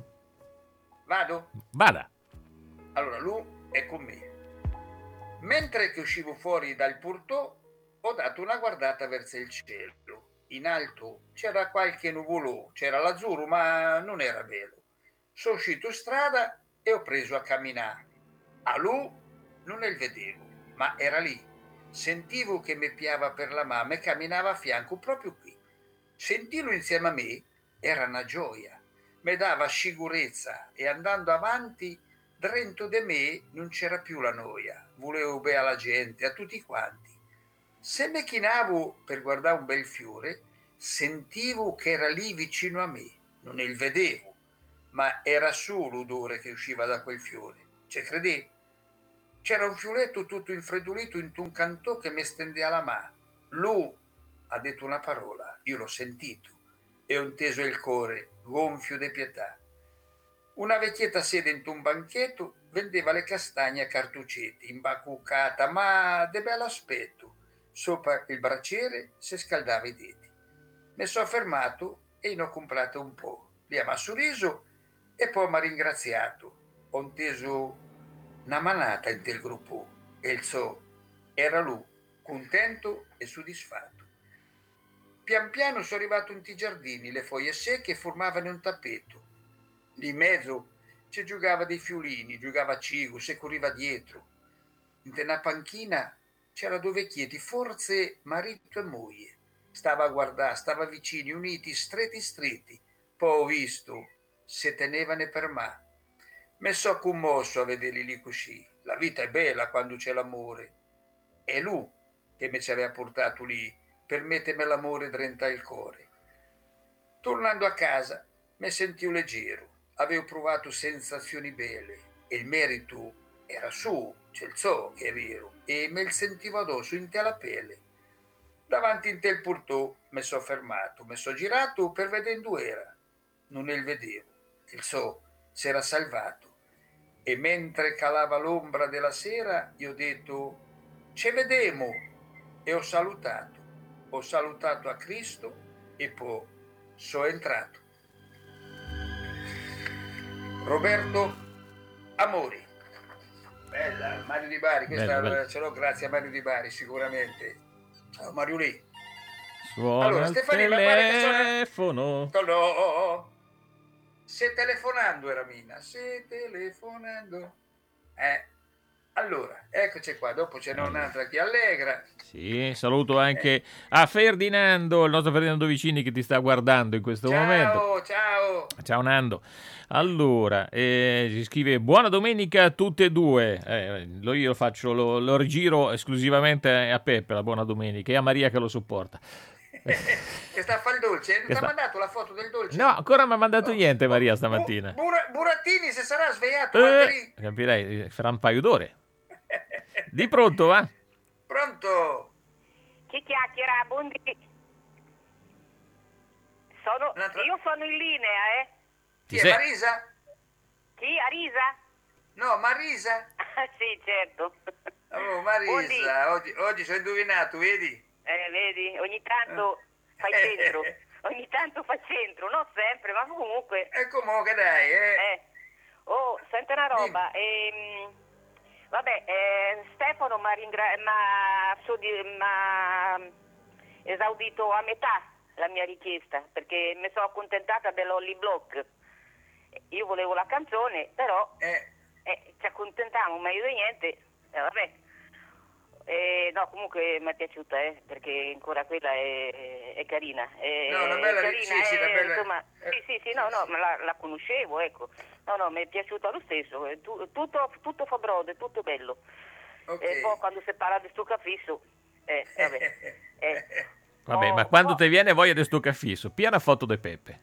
Vado? Vada. Allora, Lu è con me. Mentre che uscivo fuori dal portò, ho dato una guardata verso il cielo. In alto c'era qualche nuvolò, c'era l'azzurro, ma non era vero. Sono uscito in strada e ho preso a camminare. A Lu non il vedevo, ma era lì. Sentivo che mi piava per la mano e camminava a fianco proprio qui. Sentirlo insieme a me era una gioia, mi dava sicurezza e andando avanti dentro di me non c'era più la noia. Volevo bene alla gente, a tutti quanti. Se mi chinavo per guardare un bel fiore, sentivo che era lì vicino a me. Non il vedevo, ma era solo l'odore che usciva da quel fiore. Ci credevo? C'era un fioretto tutto infreddolito in un cantò che mi stendeva la mano. Lu ha detto una parola, io l'ho sentito. e ho inteso il core, gonfio di pietà. Una vecchietta sede in un banchetto, vendeva le castagne a cartuccetti, imbacuccata, ma de bell'aspetto. Sopra il braciere si scaldava i denti. Mi sono fermato e ne ho comprato un po'. Lì mi ha sorriso e poi mi ha ringraziato. Ho inteso una manata in quel gruppo e il so era lui, contento e soddisfatto. Pian piano sono arrivato in ti giardini, le foglie secche formavano un tappeto. Lì in mezzo ci giocava dei fiulini, giocava a cigo, si corriva dietro. In una panchina c'era due vecchietti, forse marito e moglie. Stava a guardare, stava vicini, uniti, stretti stretti. Poi ho visto, se tenevano per me. Mi so commosso a vederli lì così. La vita è bella quando c'è l'amore. È lui che mi ci aveva portato lì per mettermi l'amore dentro il cuore. Tornando a casa mi sentivo leggero, avevo provato sensazioni belle e il merito era su, c'è il so che è vero, e me il sentivo addosso in te la pelle. Davanti in te il portò mi sono fermato, mi sono girato per vedere dove era. Non il vedevo, il so si era salvato e mentre calava l'ombra della sera io ho detto ci vedemo e ho salutato. Ho salutato a Cristo e poi sono entrato. Roberto Amori. Bella, Mario Di Bari, questa Bello, bello. ce l'ho grazie a Mario Di Bari sicuramente. Ciao Mario lì. Suona Allora, il Stefania, mi pare che suona- telefono. No, se telefonando era Mina, se telefonando. Eh, allora, eccoci qua, dopo ce n'è un'altra che allegra. Sì, saluto anche a Ferdinando, il nostro Ferdinando Vicini che ti sta guardando in questo momento. Ciao, ciao. Ciao Nando. Allora, eh, si scrive buona domenica a tutte e due. Eh, lo io faccio, lo, lo rigiro esclusivamente a Peppe la buona domenica e a Maria che lo supporta. Che sta a fare il dolce? Non Che ti ha sta- mandato la foto del dolce? No, ancora non mi ha mandato niente Maria stamattina. Bura- Burattini se sarà svegliato Eh, magari- capirei, farà un paio d'ore. Di pronto, va? Pronto? Chi chiacchiera? Buondì. Sono, io sono in linea, eh? Chi Ti è sei- Marisa? Chi? Arisa? No, Marisa? Sì, certo. Oh, Buondì. Marisa, oggi, oggi sono indovinato, vedi? Eh, vedi, ogni tanto fai centro. Ogni tanto fa centro, non sempre, ma comunque. E comunque dai, eh. Eh. Oh, senti una roba. ehm, vabbè, eh, Stefano mi ha ringra- m'ha soddi- m'ha esaudito a metà la mia richiesta, perché mi sono accontentata dell'Holly Block. Io volevo la canzone, però eh. Eh, ci accontentiamo, meglio di niente. Eh, vabbè. Eh, no, comunque mi è piaciuta, eh, perché ancora quella è, è carina. È, No, una bella- è carina, sì, sì, è- una bella- insomma, sì, sì, sì, no, no, ma la, la conoscevo, ecco. No, no, mi è piaciuta lo stesso. eh, tu- tutto, tutto fa brode, tutto bello. E poi quando si parla di sto cafisso, eh, vabbè. Eh, Vabbè, ma quando ti viene voglia di sto cafisso, pia una foto di Peppe.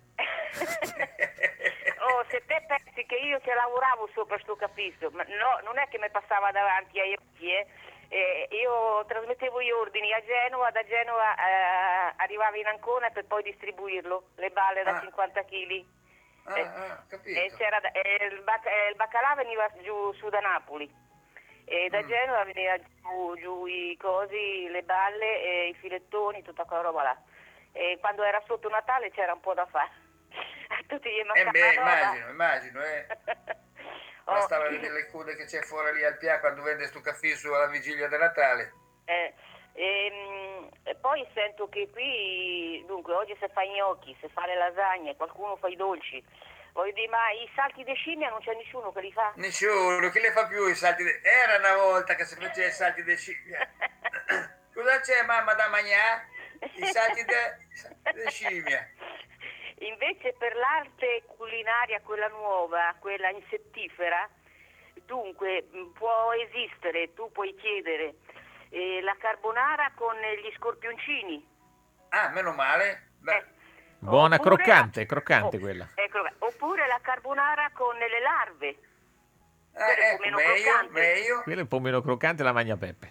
oh, se te pensi che io ci lavoravo sopra sto cafisso, ma no, non è che mi passava davanti ai occhi, eh. Eh, io trasmettevo gli ordini a Genova, da Genova eh, arrivava in Ancona per poi distribuirlo, le balle da Ah. cinquanta chili. Ah, Eh, ah, capito. e c'era da- e il, bac- eh, il baccalà veniva giù su da Napoli e da Mm. Genova veniva giù, giù i cosi, le balle e i filettoni, tutta quella roba là. E quando era sotto Natale c'era un po' da fare. A tutti gli Eh mancava beh, roba. immagino, immagino, eh. Bastava vedere le code che c'è fuori lì al Pia quando vende sto cafisso alla vigilia di Natale. Eh, ehm, e poi sento che qui, dunque, oggi si fa i gnocchi, si fa le lasagne, qualcuno fa i dolci. Voglio dire, ma i salti di scimmia non c'è nessuno che li fa? Nessuno, chi le fa più i salti de... Era una volta che si faceva i salti di scimmia. Cosa c'è mamma da mangiare? I salti di scimmia. Invece per l'arte culinaria, quella nuova, quella insettifera, dunque mh, può esistere, tu puoi chiedere eh, la carbonara con gli scorpioncini. Ah, meno male. Beh, Buona, Oppure- croccante, croccante quella. Ecco, oppure la carbonara con le larve. Quella è un ecco, po' meno meglio, croccante. meglio. Quella è un po' meno croccante la magna Peppe.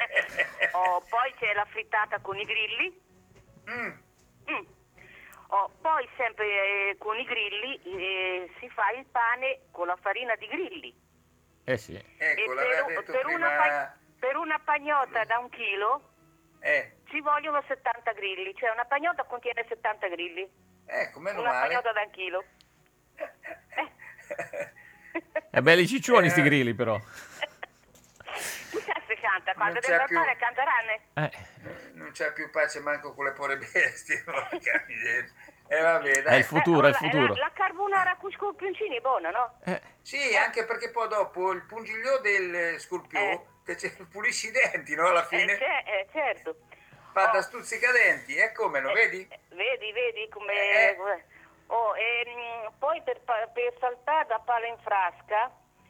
Oh, poi c'è la frittata con i grilli. Mm. Mm. Oh, per- con i grilli eh, si fa il pane con la farina di grilli. Eh sì. Ecco, E l'aveva per, detto per prima... una pa- per una pagnotta da un chilo Eh, ci vogliono settanta grilli, cioè una pagnotta contiene settanta grilli. ecco, meno Una male. pagnotta da un chilo. È belli ciccioni sti grilli però. Chissà se canta, quando Non c'è deve più- fare canteranno. Eh. Non c'è più pace manco con le povere bestie. porca miseria. E vabbè, È dai. il futuro, è il futuro. La, la carbonara con scorpioncini è buona, no? Sì, anche perché poi dopo il pungiglio del scorpione che ci pulisci i denti, no? Alla fine Eh, c'è- eh, certo. fa da stuzzicadenti, e come lo vedi? Vedi, vedi come... Eh. Oh, ehm, poi per, pa- per saltare da palo in frasca,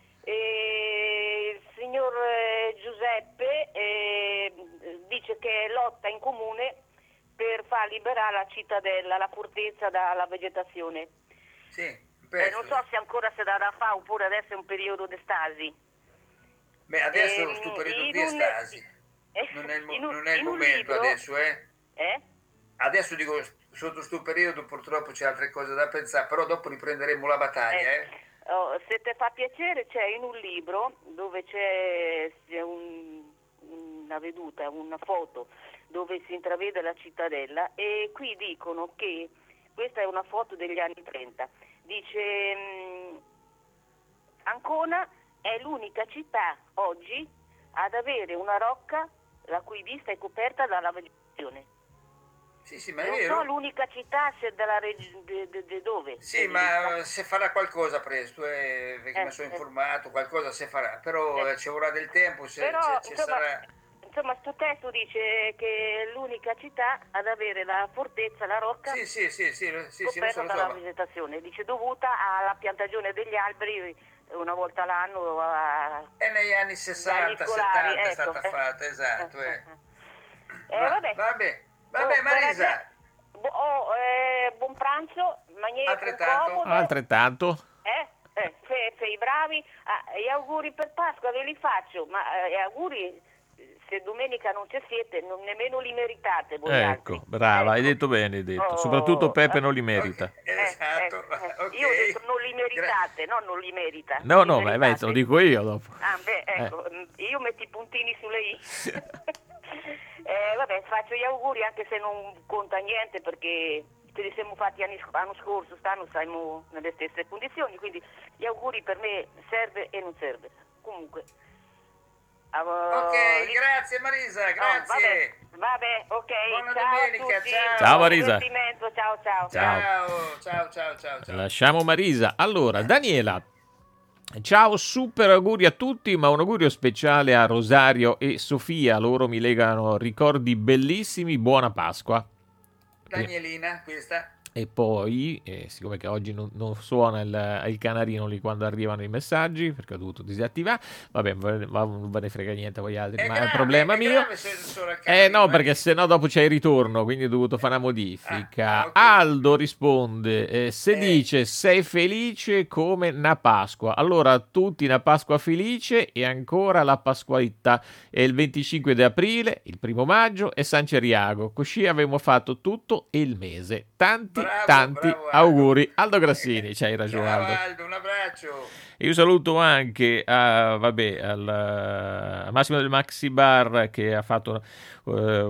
eh, il signor eh, Giuseppe eh, dice che lotta in comune per far liberare la cittadella, la fortezza dalla vegetazione. Sì, Eh, non so se ancora si dà da fare oppure adesso è un periodo d'estasi. Beh, adesso Ehm, sto periodo in di un- estasi. Non è il, mo- in un- non è il in un momento libro- adesso, eh? Eh? Adesso dico, sotto sto periodo purtroppo c'è altre cose da pensare, però dopo riprenderemo la battaglia, eh? Oh, se ti fa piacere, c'è in un libro dove c'è, c'è un- una veduta, una foto dove si intravede la cittadella, e qui dicono che questa è una foto degli anni trenta. Dice mh, Ancona è l'unica città oggi ad avere una rocca la cui vista è coperta dalla vegetazione. Sì, sì, ma è Non vero. so l'unica città se della reg- de, de- de dove. Sì, ma se farà qualcosa presto, eh, perché Eh, mi sono eh. informato, qualcosa si farà, però eh, ci vorrà del tempo, se, Però, se ci insomma, sarà... insomma, sto testo dice che è l'unica città ad avere la fortezza, la rocca, Sì, sì, sì, sì, sì, sì, lo coperta so, lo dalla so. vegetazione. Dice dovuta alla piantagione degli alberi una volta l'anno. A... E negli anni sessanta, dagli scolari, settanta è ecco, stata eh. fatta, esatto. Eh. Eh, Va- vabbè. Vabbè, vabbè Oh, Marisa, buona- bu- oh, eh, buon pranzo, maniera Altrettanto. comodo. Altrettanto. Eh? Eh, sei, sei bravi. Ah, gli auguri per Pasqua ve li faccio, ma eh, gli auguri, se domenica non ci siete, non nemmeno li meritate voi altri. Ecco, brava, hai detto bene, hai detto. Oh, Soprattutto Peppe non li merita. esatto, Eh, Io ho detto non li meritate, no, non li merita. No, Non no, li ma vai, meritate. te lo dico io dopo. Ah, beh, ecco, mm, io metto i puntini sulle i. eh, vabbè, faccio gli auguri anche se non conta niente, perché ce li siamo fatti anni, l'anno scorso, quest'anno siamo nelle stesse condizioni, quindi gli auguri per me serve e non serve. Comunque. Uh, ok, grazie Marisa, grazie. vabbè, vabbè, ok. Buona ciao domenica, a tutti. ciao. Ciao, Marisa. Buon divertimento, ciao, ciao. Ciao. Ciao, ciao, ciao, ciao, ciao. Lasciamo Marisa. Allora, Daniela. Ciao, super auguri a tutti, ma un augurio speciale a Rosario e Sofia. Loro mi legano ricordi bellissimi. Buona Pasqua. Danielina, questa. E poi, eh, siccome che oggi non, non suona il, il canarino lì quando arrivano i messaggi, perché ho dovuto disattivare, vabbè, va- non ve ne frega niente a voi altri, È ma è grave, un problema è mio. grave se solo il Eh canarino, no, perché se no dopo c'è il ritorno, quindi ho dovuto fare una modifica. Ah, ok. Aldo risponde, eh, se Eh. dice sei felice come una Pasqua, allora tutti una Pasqua felice e ancora la Pasqualità. È il venticinque di aprile, il primo maggio e San Ceriago, così avremo fatto tutto il mese. Tanti, Bravo, tanti bravo, Aldo. auguri. Aldo Grassini, c'hai ragione Ciao Aldo. Aldo, un abbraccio. Io saluto anche a, vabbè, al, a Massimo del Maxi Bar che ha fatto eh,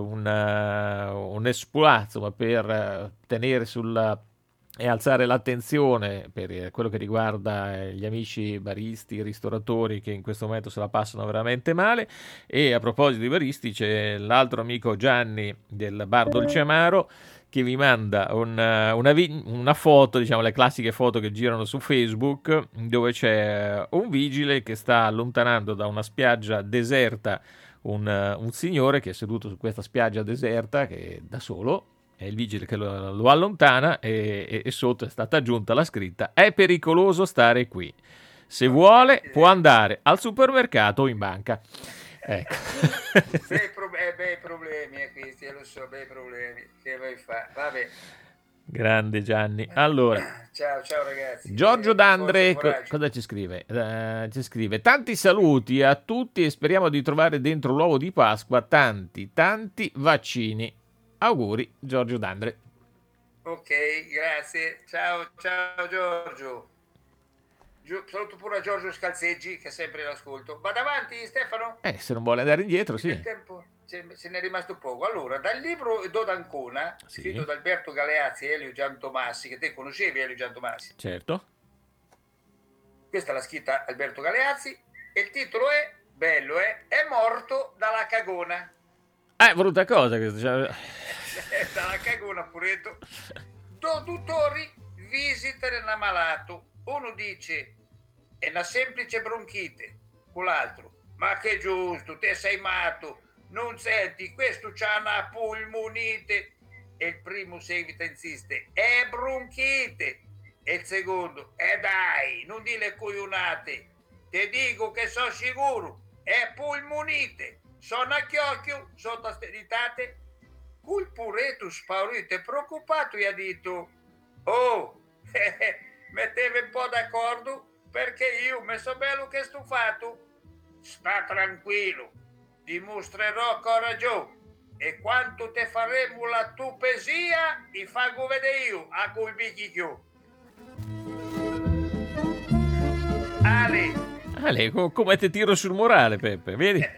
una- un esploit insomma, per eh, tenere sulla e alzare l'attenzione per eh, quello che riguarda eh, gli amici baristi, ristoratori che in questo momento se la passano veramente male. E a proposito di baristi c'è l'altro amico Gianni del Bar Dolce Amaro che vi manda una, una, vi- una foto, diciamo le classiche foto che girano su Facebook, dove c'è un vigile che sta allontanando da una spiaggia deserta un, un signore che è seduto su questa spiaggia deserta, che è da solo, è il vigile che lo, lo allontana e, e- e sotto è stata aggiunta la scritta: è pericoloso stare qui, se vuole può andare al supermercato o in banca. Ecco. Bei, pro- eh, bei problemi, eh, questi, eh, lo so, bei problemi. Che vuoi fare? Vabbè. Grande Gianni. Allora, Ciao, ciao ragazzi. Giorgio Eh, D'Andre, forza, co- coraggio. cosa ci scrive? Eh, ci scrive: tanti saluti a tutti e speriamo di trovare dentro l'uovo di Pasqua tanti, tanti vaccini. Auguri, Giorgio D'Andre. Ok, grazie. Ciao, ciao Giorgio. Gio- saluto pure a Giorgio Scalzeggi che è sempre in ascolto. Vado avanti Stefano? Eh, se non vuole andare indietro, sì. Il tempo ce, se ne è rimasto poco. Allora, dal libro Do d'Ancona, Sì. scritto da Alberto Galeazzi e Elio Giantomassi, che te conoscevi Elio Giantomassi? Certo. Questa l'ha scritta Alberto Galeazzi e il titolo è, bello eh, È morto dalla cagona. Ah, è brutta cosa questo. Cioè... dalla cagona puretto. Do dottori visita l'ammalato. Uno dice è una semplice bronchite, con l'altro ma che giusto, te sei matto, non senti, questo c'ha una polmonite. E il primo seguita insiste, è bronchite. E il secondo, eh dai, non di le coglionate, te dico che so sicuro, è polmonite. Sono a chiocchio, sotto steditate. Col puretto spaurito e preoccupato gli ha detto, oh, metteva un po' d'accordo perché io mi so bello che stufato. Sta tranquillo, dimostrerò coraggio e quanto te faremo la tupesia ti fago vedere io a col bicchicchio. Ale. Ale, co- come ti tiro sul morale, Peppe, vedi?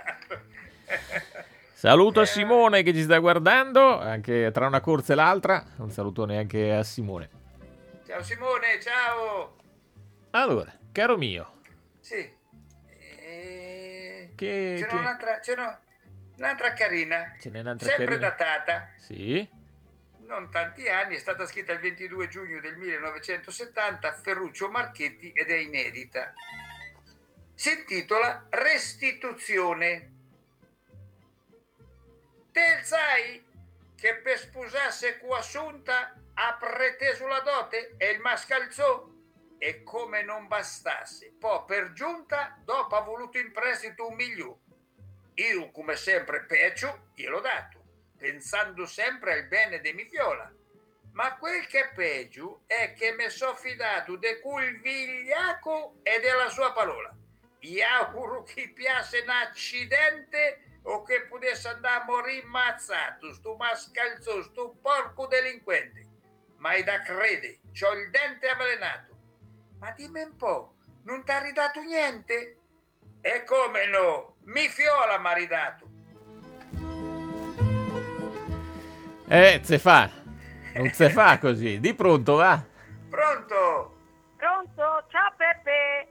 Saluto a Simone che ci sta guardando, anche tra una corsa e l'altra. Un salutone anche a Simone. Ciao Simone, ciao. Allora, caro mio. Sì. Eh, Che, c'era che... un'altra, c'era un'altra carina. Ce n'è un'altra sempre carina? datata. Sì. Non tanti anni, è stata scritta il ventidue giugno del millenovecentosettanta, Ferruccio Marchetti ed è inedita. Si intitola Restituzione. Te sai che per sposarsi con Assunta ha preteso la dote e il mascalzò? E come non bastasse, poi per giunta dopo ha voluto in prestito un milione. Io come sempre peggio gliel'ho dato, pensando sempre al bene di Michiola. Ma quel che è peggio è che mi so fidato de quel vigliaco e della sua parola. Gli auguro che piace un accidente o che potesse andare a morire ammazzato, sto mascalzo, sto porco delinquente. Ma è da crede, c'ho il dente avvelenato. Ma dimmi un po', non ti ha ridato niente? E come no, mi fiola mi ha ridato. Eh, se fa. Non se fa così. Di pronto, va. Pronto? Pronto? Ciao Peppe.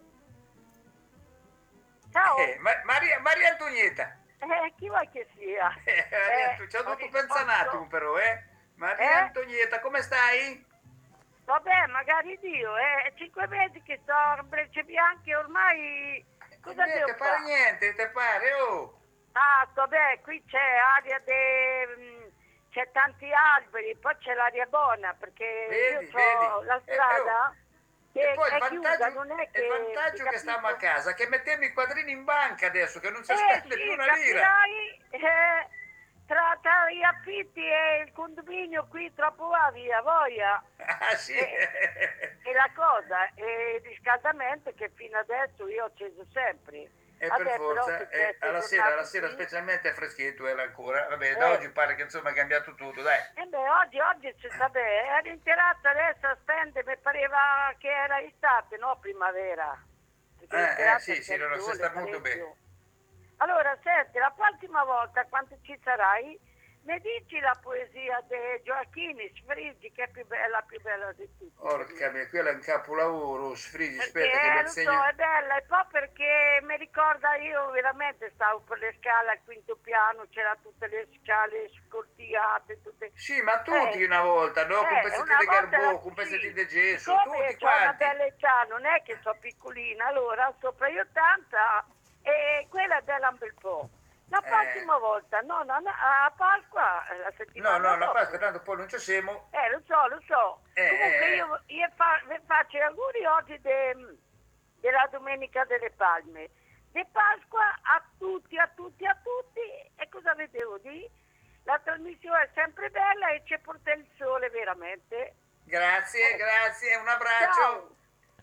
Ciao. Eh, Ma- Maria, Maria Antonietta. Eh, chi vuoi che sia? Eh, Maria Anto- ci ho dovuto pensare un attimo però, eh. Maria Eh? Antonietta, come stai? Vabbè, magari Dio, eh, è cinque mesi che sto a Brecce Bianche, ormai cosa Eh, devo te pare fare? niente, te pare, oh. Ah, vabbè, qui c'è aria de... c'è tanti alberi, poi c'è l'aria buona, perché Vedi, io ho vedi. la Eh, strada che E poi il è chiusa, vantaggio, non è che... il vantaggio che capito? stiamo a casa, che mettiamo i quadrini in banca adesso, che non si Eh spende sì, più una lira. capirai, eh, tra, tra gli affitti e il condominio qui troppo va via, voglia. Ah sì. E, e la cosa, e il riscaldamento che fino adesso io ho acceso sempre. E Vabbè, per però forza, se eh, queste alla sera, alla giornate sera qui- specialmente è freschetto era ancora. Vabbè, da Eh. oggi pare che insomma è cambiato tutto, dai. Eh beh, oggi, oggi c'è, vabbè, ero in terrazza adesso a stende, mi pareva che era estate, no primavera. Perché in Eh, eh, terrazza sì, c'è sì, il no, no, si sole sta molto parecchio. bene. Allora, senti, la prossima volta, quando ci sarai, mi dici la poesia di Gioacchini, Sfrigi, che è più bella, più bella di tutte. Porca mia, quello è un capolavoro, Sfrigi, Perché, aspetta che eh, lo lo insegno. so, è bella, e poi perché mi ricorda io veramente stavo per le scale al quinto piano, c'era tutte le scale scortiate, tutte... Sì, ma tutti Eh, una volta, no? Con eh, pezzetti una di volta garbò, era con così. pezzetti di gesso, Siccome tutti c'ho una quanti. bella età, non è che sono piccolina, allora sopra gli ottanta e quella è bella un bel po'. La Eh. prossima volta, no, no, no, a Pasqua, eh, la No, settimana no, la dopo. Pasqua tanto poi non ci siamo. Eh, lo so, lo so. Eh, Comunque eh, io, io fa- vi faccio gli auguri oggi de- della Domenica delle Palme. Di Pasqua a tutti, a tutti, a tutti. E cosa vi devo dire? La trasmissione è sempre bella e ci porta il sole veramente. Grazie, Eh. grazie, un abbraccio. Ciao.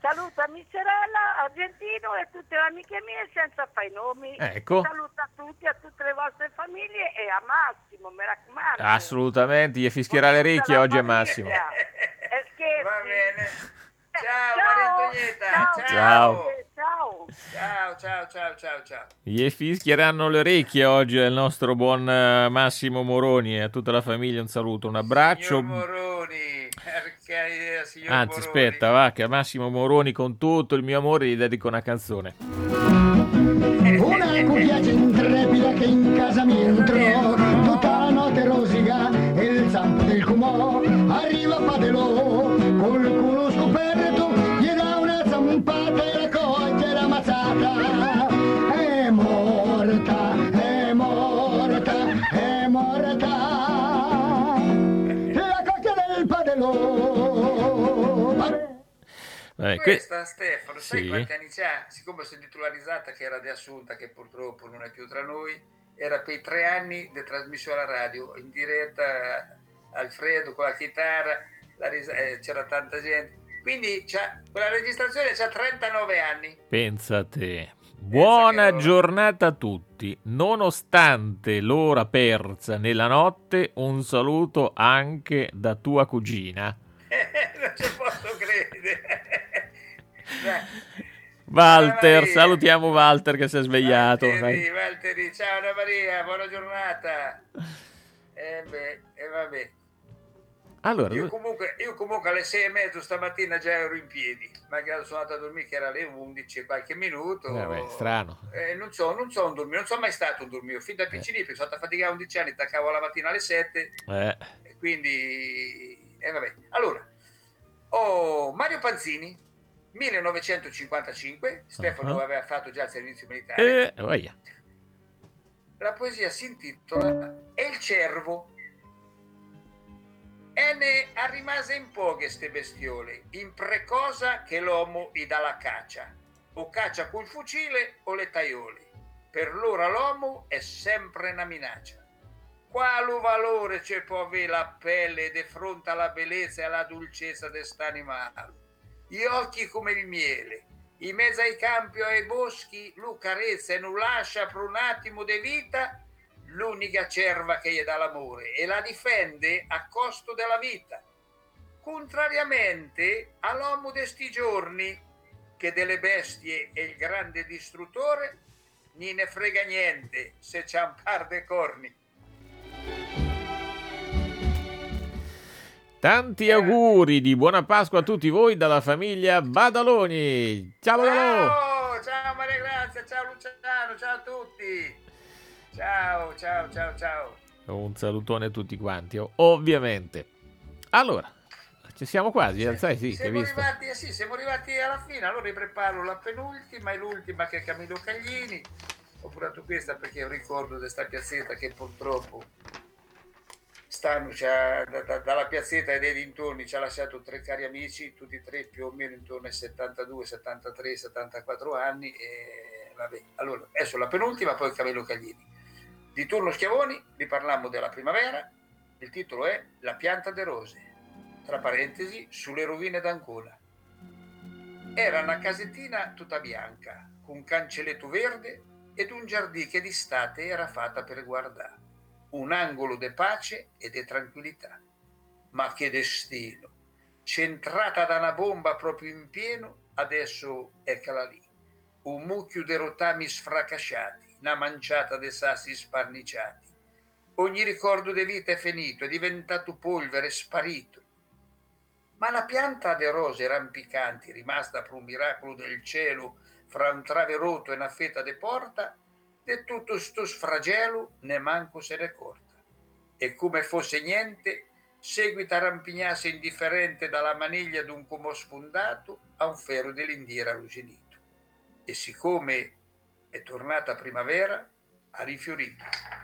Saluta Micerella, Argentino e tutte le amiche mie senza fare i nomi. Ecco. Saluta a tutti, a tutte le vostre famiglie e a Massimo, mi raccomando. Assolutamente, gli fischierà le orecchie oggi a Massimo. E scherzi. Va bene. Ciao, Ciao. Maria Antonietta. Ciao. Ciao. Ciao. Ciao, ciao, ciao, ciao, ciao. Gli fischieranno le orecchie oggi al nostro buon eh, Massimo Moroni e a tutta la famiglia un saluto, un abbraccio. Signor Moroni, perché idea, signor Anzi, Moroni. aspetta, va, che a Massimo Moroni con tutto il mio amore gli dedico una canzone. Una cucchiaia intrepida che in casa mi entrò, tutta la notte rosica e il zampo del cumò, arriva Padelò, col culo scoperto, gli dà una zampata e la coglie la mazzata. È morta, è morta, è morta, la coglia del Padelò. Eh, que- Questa Stefano, sai Sì. quanti anni c'ha? Siccome si è titolarizzata che era di Assunta, che purtroppo non è più tra noi, era per i tre anni di trasmissione alla radio, in diretta, Alfredo con la chitarra, la ris- eh, c'era tanta gente. Quindi c'ha, quella registrazione c'ha trentanove anni. Pensa a te. Buona giornata a tutti. Nonostante l'ora persa nella notte, un saluto anche da tua cugina. Non ci posso credere. Dai. Walter, Maria. salutiamo Walter che si è svegliato. Valtteri, Valtteri, ciao Anna Maria, buona giornata. E beh, e vabbè. Allora, Io lui- comunque, io comunque alle sei e mezzo stamattina già ero in piedi, magari sono andato a dormire che era alle undici e qualche minuto. Vabbè, strano. Eh, non so, non so un dormire, non sono mai stato un dormire, fin da piccinino, perché sono stato a faticare undici anni, attaccavo la mattina alle sette, eh, e quindi, e vabbè. Allora, oh, Mario Panzini, millenovecentocinquantacinque, Stefano Uh-huh. aveva fatto già il servizio militare. eh, voglia. La poesia si intitola E il cervo. E ne a rimase in poche ste bestiole, in precosa che l'uomo gli dà la caccia, o caccia col fucile o le taiole. Per l'ora l'uomo è sempre una minaccia. Quale valore c'è può avere la pelle di fronte alla bellezza e alla dolcezza di st'animale? Gli occhi come il miele, in mezzo ai campi o ai boschi, lui carezza e non lascia per un attimo di vita l'unica cerva che gli dà l'amore e la difende a costo della vita. Contrariamente all'uomo de sti giorni, che delle bestie è il grande distruttore, ni ne frega niente se c'ha un par de corni. Tanti auguri di buona Pasqua a tutti voi dalla famiglia Badaloni. Ciao Badalò! Ciao, ciao Maria Grazia, ciao Luciano, ciao a tutti. Ciao, ciao, ciao, ciao. Un salutone a tutti quanti, ovviamente. Allora, ci siamo quasi, eh, sai, sì, che hai Siamo visto. arrivati, eh sì, siamo arrivati alla fine, allora ripreparo la penultima e l'ultima che è Camillo Caglini. Ho curato questa perché ho ricordo di questa piazzetta che purtroppo stanno c'ha, da, da, dalla piazzetta e dei dintorni ci ha lasciato tre cari amici, tutti e tre più o meno intorno ai settantadue, settantatré, settantaquattro anni. E vabbè, allora adesso la penultima, poi Camillo Caglini. Di turno Schiavoni vi parlammo della primavera, il titolo è La pianta de rose, tra parentesi, sulle rovine d'Ancona. Era una casettina tutta bianca, con un cancelletto verde ed un giardì che d'estate era fatta per guardare, un angolo de pace e de tranquillità. Ma che destino! Centrata da una bomba proprio in pieno, adesso eccola lì, un mucchio de rotami sfracasciati, una manciata de sassi sparniciati. Ogni ricordo di vita è finito, è diventato polvere, sparito. Ma la pianta de rose rampicanti, rimasta per un miracolo del cielo, fra un trave rotto e una fetta de porta, de tutto sto sfragelo ne manco se ne accorta. E come fosse niente, seguita a rampignarsi indifferente dalla maniglia d'un comò sfondato a un ferro dell'indiera arrugginito. E siccome è tornata primavera, ha rifiorito.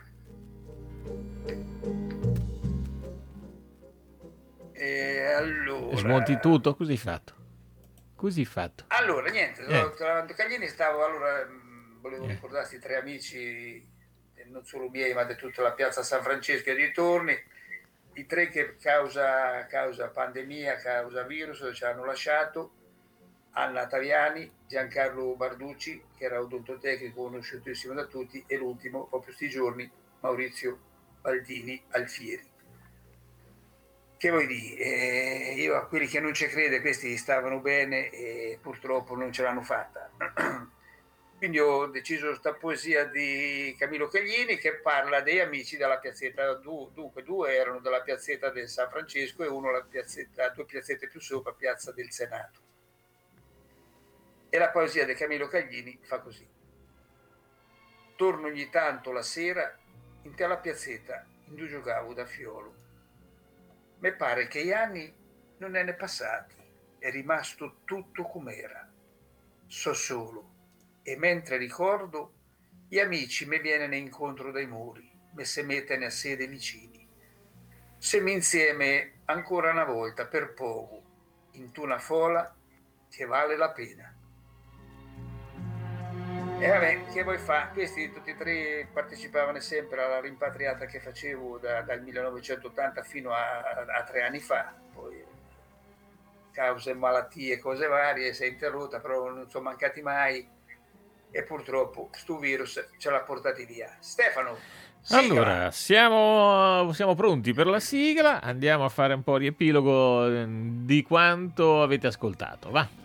E allora... Smonti tutto, così fatto. Così fatto. Allora, niente, Eh. trovando Caglini stavo, allora, mh, volevo Eh. ricordare questi tre amici, eh, non solo miei, ma di tutta la piazza San Francesco e dintorni, i tre che causa, causa pandemia, causa virus, ci hanno lasciato, Anna Taviani, Giancarlo Barducci, che era odontotecnico conosciutissimo da tutti, e l'ultimo, proprio sti giorni, Maurizio Baldini Alfieri. Che vuoi dire? Eh, io a quelli che non ci crede, questi stavano bene e purtroppo non ce l'hanno fatta. Quindi ho deciso questa poesia di Camillo Caglini che parla dei amici della piazzetta. Dunque, due erano della piazzetta del San Francesco e uno la piazzetta, due piazzette più sopra, piazza del Senato. E la poesia di Camillo Caglini fa così: torno ogni tanto la sera in te alla piazzetta in cui giocavo da fiolo. Mi pare che gli anni non ne ne passati, è rimasto tutto com'era. So solo, e mentre ricordo, gli amici mi viene incontro dai muri, mi se mettono a sede vicini. Siamo insieme ancora una volta per poco, in una fola che vale la pena. E vabbè, che vuoi fa? Questi tutti e tre partecipavano sempre alla rimpatriata che facevo da, dal millenovecentottanta fino a, a tre anni fa. Poi cause, malattie, cose varie, si è interrotta, però non sono mancati mai e purtroppo sto virus ce l'ha portati via. Stefano, sigla. Allora, siamo, siamo pronti per la sigla, andiamo a fare un po' di riepilogo di quanto avete ascoltato, va?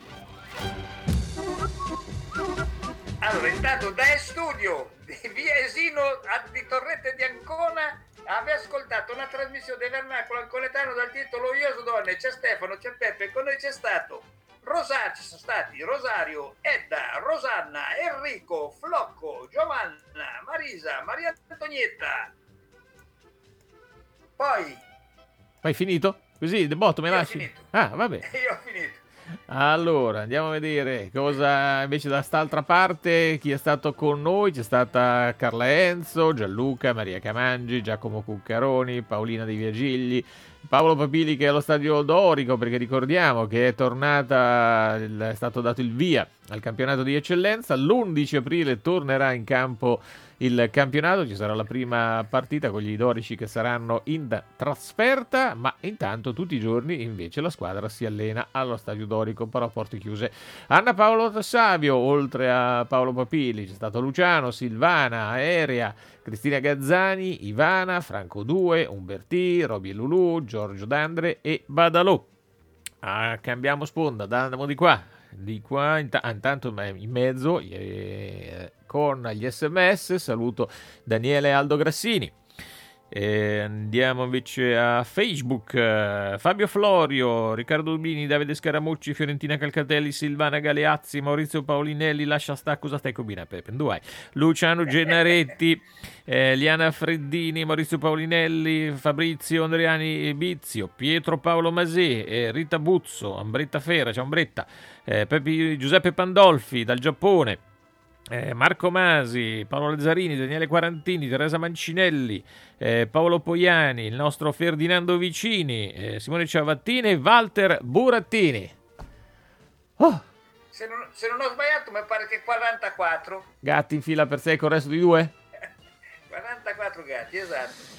Allora, intanto da studio di via Esino a, di Torrette di Ancona aveva ascoltato una trasmissione del vernacolo anconetano dal titolo Io so donne, c'è Stefano, c'è Peppe, con noi c'è stato Rosario, ci sono stati Rosario, Edda, Rosanna, Enrico, Flocco, Giovanna, Marisa, Maria Antonietta. Poi Hai finito? Così, de botto me io ho lasci? finito. Ah, vabbè. Io ho finito. Allora, andiamo a vedere cosa invece da st'altra parte, chi è stato con noi. C'è stata Carla Enzo, Gianluca, Maria Camangi, Giacomo Cuccaroni, Paolina Di Viagigli, Paolo Papili che è allo Stadio Dorico, perché ricordiamo che è tornata, è stato dato il via al campionato di eccellenza. L'undici aprile tornerà in campo il campionato, ci sarà la prima partita con gli dorici che saranno in trasferta, ma intanto tutti i giorni invece la squadra si allena allo Stadio Dorico, però a porte chiuse. Anna Paolo Tassavio, oltre a Paolo Papili c'è stato Luciano, Silvana, Aerea, Cristina Gazzani, Ivana, Franco Due, Umbertì, Roby e Lulù, Giorgio D'Andre e Badalò. Ah, cambiamo sponda, andiamo di qua, di qua int- intanto in mezzo eh, con gli sms saluto Daniele Aldo Grassini. E andiamo invece a Facebook. uh, Fabio Florio, Riccardo Dubini, Davide Scaramucci, Fiorentina Calcatelli, Silvana Galeazzi, Maurizio Paulinelli, lascia sta, cosa stai combinando Peppe? Duai. Luciano Gennaretti, eh, Liana Freddini, Maurizio Paulinelli, Fabrizio Andriani Bizio, Pietro Paolo Masè, eh, Rita Buzzo, Ambretta Fera, ciao Ambretta, eh, Pepi, Giuseppe Pandolfi dal Giappone, Eh, Marco Masi, Paolo Lazzarini, Daniele Quarantini, Teresa Mancinelli, eh, Paolo Poiani, il nostro Ferdinando Vicini, eh, Simone Ciavattini e Walter Burattini. Oh, Se non, se non ho sbagliato mi pare che quarantaquattro. gatti in fila per sei con il resto di due? quarantaquattro gatti, esatto.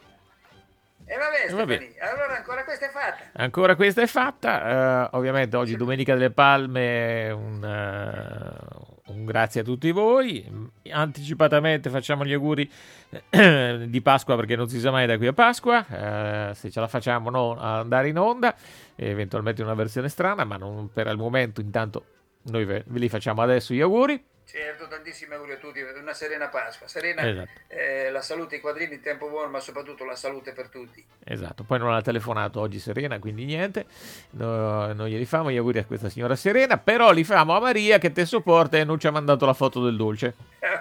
E vabbè, vabbè. Stefani, allora ancora questa è fatta. Ancora questa è fatta. Uh, ovviamente oggi Domenica delle Palme, un, uh, un grazie a tutti voi. Anticipatamente facciamo gli auguri di Pasqua, perché non si sa mai da qui a Pasqua. Uh, se ce la facciamo no, a andare in onda, eventualmente una versione strana, ma non per il momento. Intanto noi ve, ve li facciamo adesso gli auguri. Certo, tantissimi auguri a tutti, una serena Pasqua, serena, Esatto. eh, la salute, i quadrini in tempo buono, ma soprattutto la salute per tutti. Esatto, poi non ha telefonato oggi Serena, quindi niente, no, non glieli famo gli auguri a questa signora Serena, però li famo a Maria che te sopporta e non ci ha mandato la foto del dolce.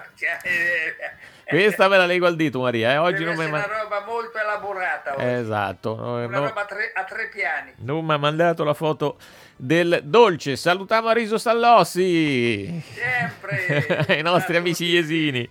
Questa me la leggo al dito, Maria, eh? Oggi Deve non mi essere ha una roba molto elaborata oggi. Esatto, no, Una no, roba a tre, a tre piani. non mi ha mandato la foto del dolce. Salutiamo a Riso Sallossi, Sempre i nostri amici iesini.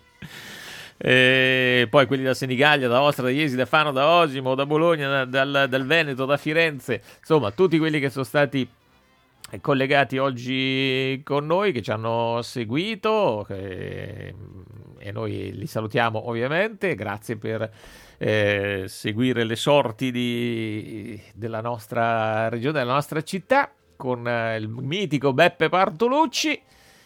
E poi quelli da Senigallia, da Ostra, da Iesi, da Fano, da Osimo, da Bologna, da, dal, dal Veneto, da Firenze, insomma tutti quelli che sono stati collegati oggi con noi, che ci hanno seguito, che, e noi li salutiamo ovviamente. Grazie per eh, seguire le sorti di, della nostra regione, della nostra città. con eh, il mitico Beppe Bartolucci,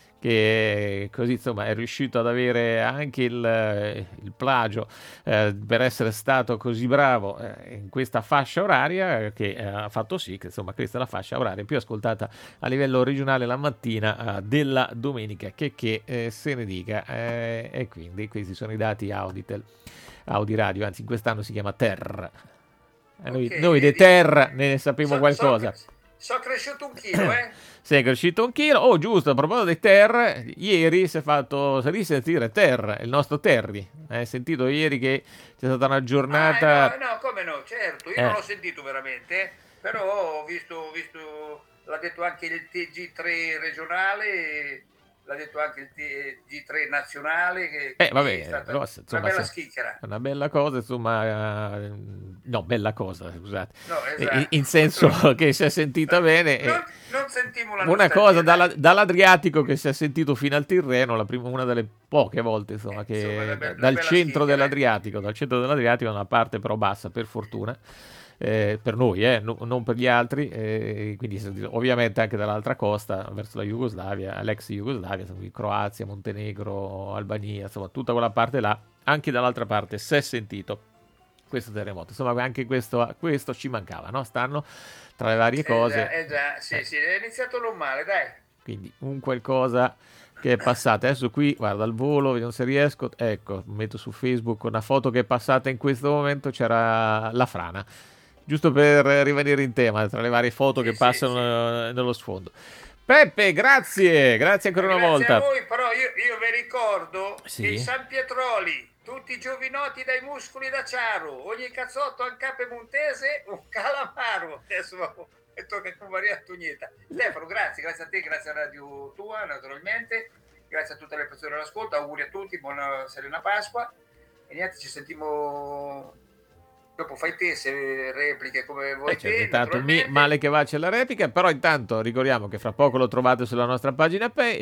che così insomma è riuscito ad avere anche il, il plagio eh, per essere stato così bravo eh, in questa fascia oraria, che eh, ha fatto sì che insomma questa è la fascia oraria più ascoltata a livello regionale la mattina eh, della domenica, che, che eh, se ne dica, eh, e quindi questi sono i dati Auditel, Audi Radio, anzi in quest'anno si chiama Terra. Eh, noi, Okay, noi dei vedi? Terra ne sappiamo So- qualcosa. So, sono cresciuto un chilo, eh? Sei cresciuto un chilo. Oh, giusto, a proposito dei Ter, ieri si è fatto risentire Ter, il nostro Terry. Hai sentito ieri che c'è stata una giornata... Ah, no, no, come no, certo, io Eh. non l'ho sentito veramente, eh, però ho visto, ho visto, l'ha detto anche il T G tre regionale, l'ha detto anche il T G tre nazionale, che Eh, quindi vabbè, è stata però, una insomma, bella se- schicchera. Una bella cosa, insomma, eh, no, bella cosa, scusate, No, in, esatto. in senso che si è sentita bene. e Non, non sentimmo la una nostalgia, cosa dai. dalla- dall'Adriatico che si è sentito fino al Tirreno, la prima, una delle poche volte, insomma, che insomma, una be- una dal bella centro schicchera. dell'Adriatico, dal centro dell'Adriatico, una parte però bassa, per fortuna. Eh, per noi, eh, no- non per gli altri, eh, quindi si è sentito ovviamente anche dall'altra costa verso la Jugoslavia, l'ex Jugoslavia, insomma, Croazia, Montenegro, Albania, insomma tutta quella parte là, anche dall'altra parte si è sentito questo terremoto, insomma anche questo, questo ci mancava, no? Stanno tra le varie Eh cose, già, eh già, sì, Eh. sì, è iniziato non male, dai. quindi un qualcosa che è passato. Adesso qui, guarda, al volo, vediamo se riesco, ecco, metto su Facebook una foto che è passata in questo momento, c'era la frana. Giusto per rimanere in tema, tra le varie foto che passano eh, nello sfondo. Peppe, grazie, grazie ancora una Grazie volta. a voi, però io, io vi ricordo Sì. che i San Pietroli, tutti giovinotti dai muscoli d'acciaro, ogni cazzotto a cape montese, un calamaro. Adesso e tocca con Maria Antonietta. Stefano, grazie, grazie a te, grazie a Radio Tua, naturalmente, grazie a tutte le persone all'ascolto, auguri a tutti, buona Serena Pasqua e niente, ci sentiamo dopo, fai te se repliche come vuoi Eh, c'è te, intanto mi, naturalmente. male che va c'è la replica, però intanto ricordiamo che fra poco lo trovate sulla nostra pagina Pay,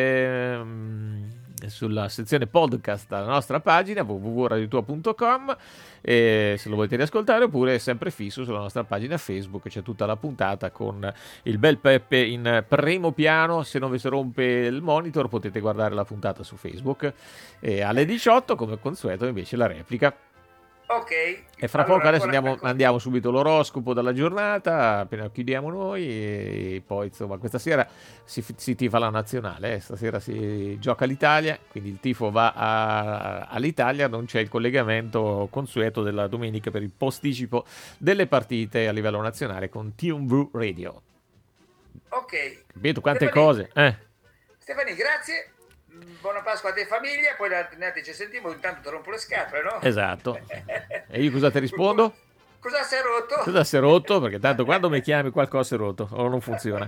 ehm, sulla sezione podcast della nostra pagina w w w punto radio tua punto com, e se lo volete riascoltare, oppure è sempre fisso sulla nostra pagina Facebook, c'è tutta la puntata con il bel Peppe in primo piano. Se non vi si rompe il monitor potete guardare la puntata su Facebook, e alle diciotto come consueto invece la replica. Ok. E fra Allora, poco adesso ancora- andiamo, andiamo subito l'oroscopo della giornata, appena chiudiamo noi, e poi insomma questa sera si, si tifa la nazionale, eh. Stasera si gioca l'Italia, quindi il tifo va a- all'Italia, non c'è il collegamento consueto della domenica per il posticipo delle partite a livello nazionale con T M V Radio. Ok. Capito quante Stefani- cose? Eh. Stefani, grazie. Buona Pasqua a te famiglia, poi da altri ci sentiamo, intanto ti rompo le scatole, no? Esatto. E io cosa ti rispondo? Cosa si è rotto? Cosa si è rotto? Perché tanto quando mi chiami qualcosa si è rotto o non funziona.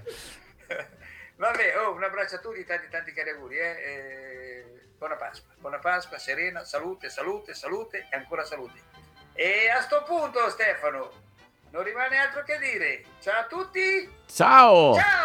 Vabbè, oh, un abbraccio a tutti, tanti tanti cari auguri, eh? E buona Pasqua, buona Pasqua, serena, salute, salute, salute e ancora salute. E a sto punto, Stefano, non rimane altro che dire. Ciao a tutti! Ciao! Ciao!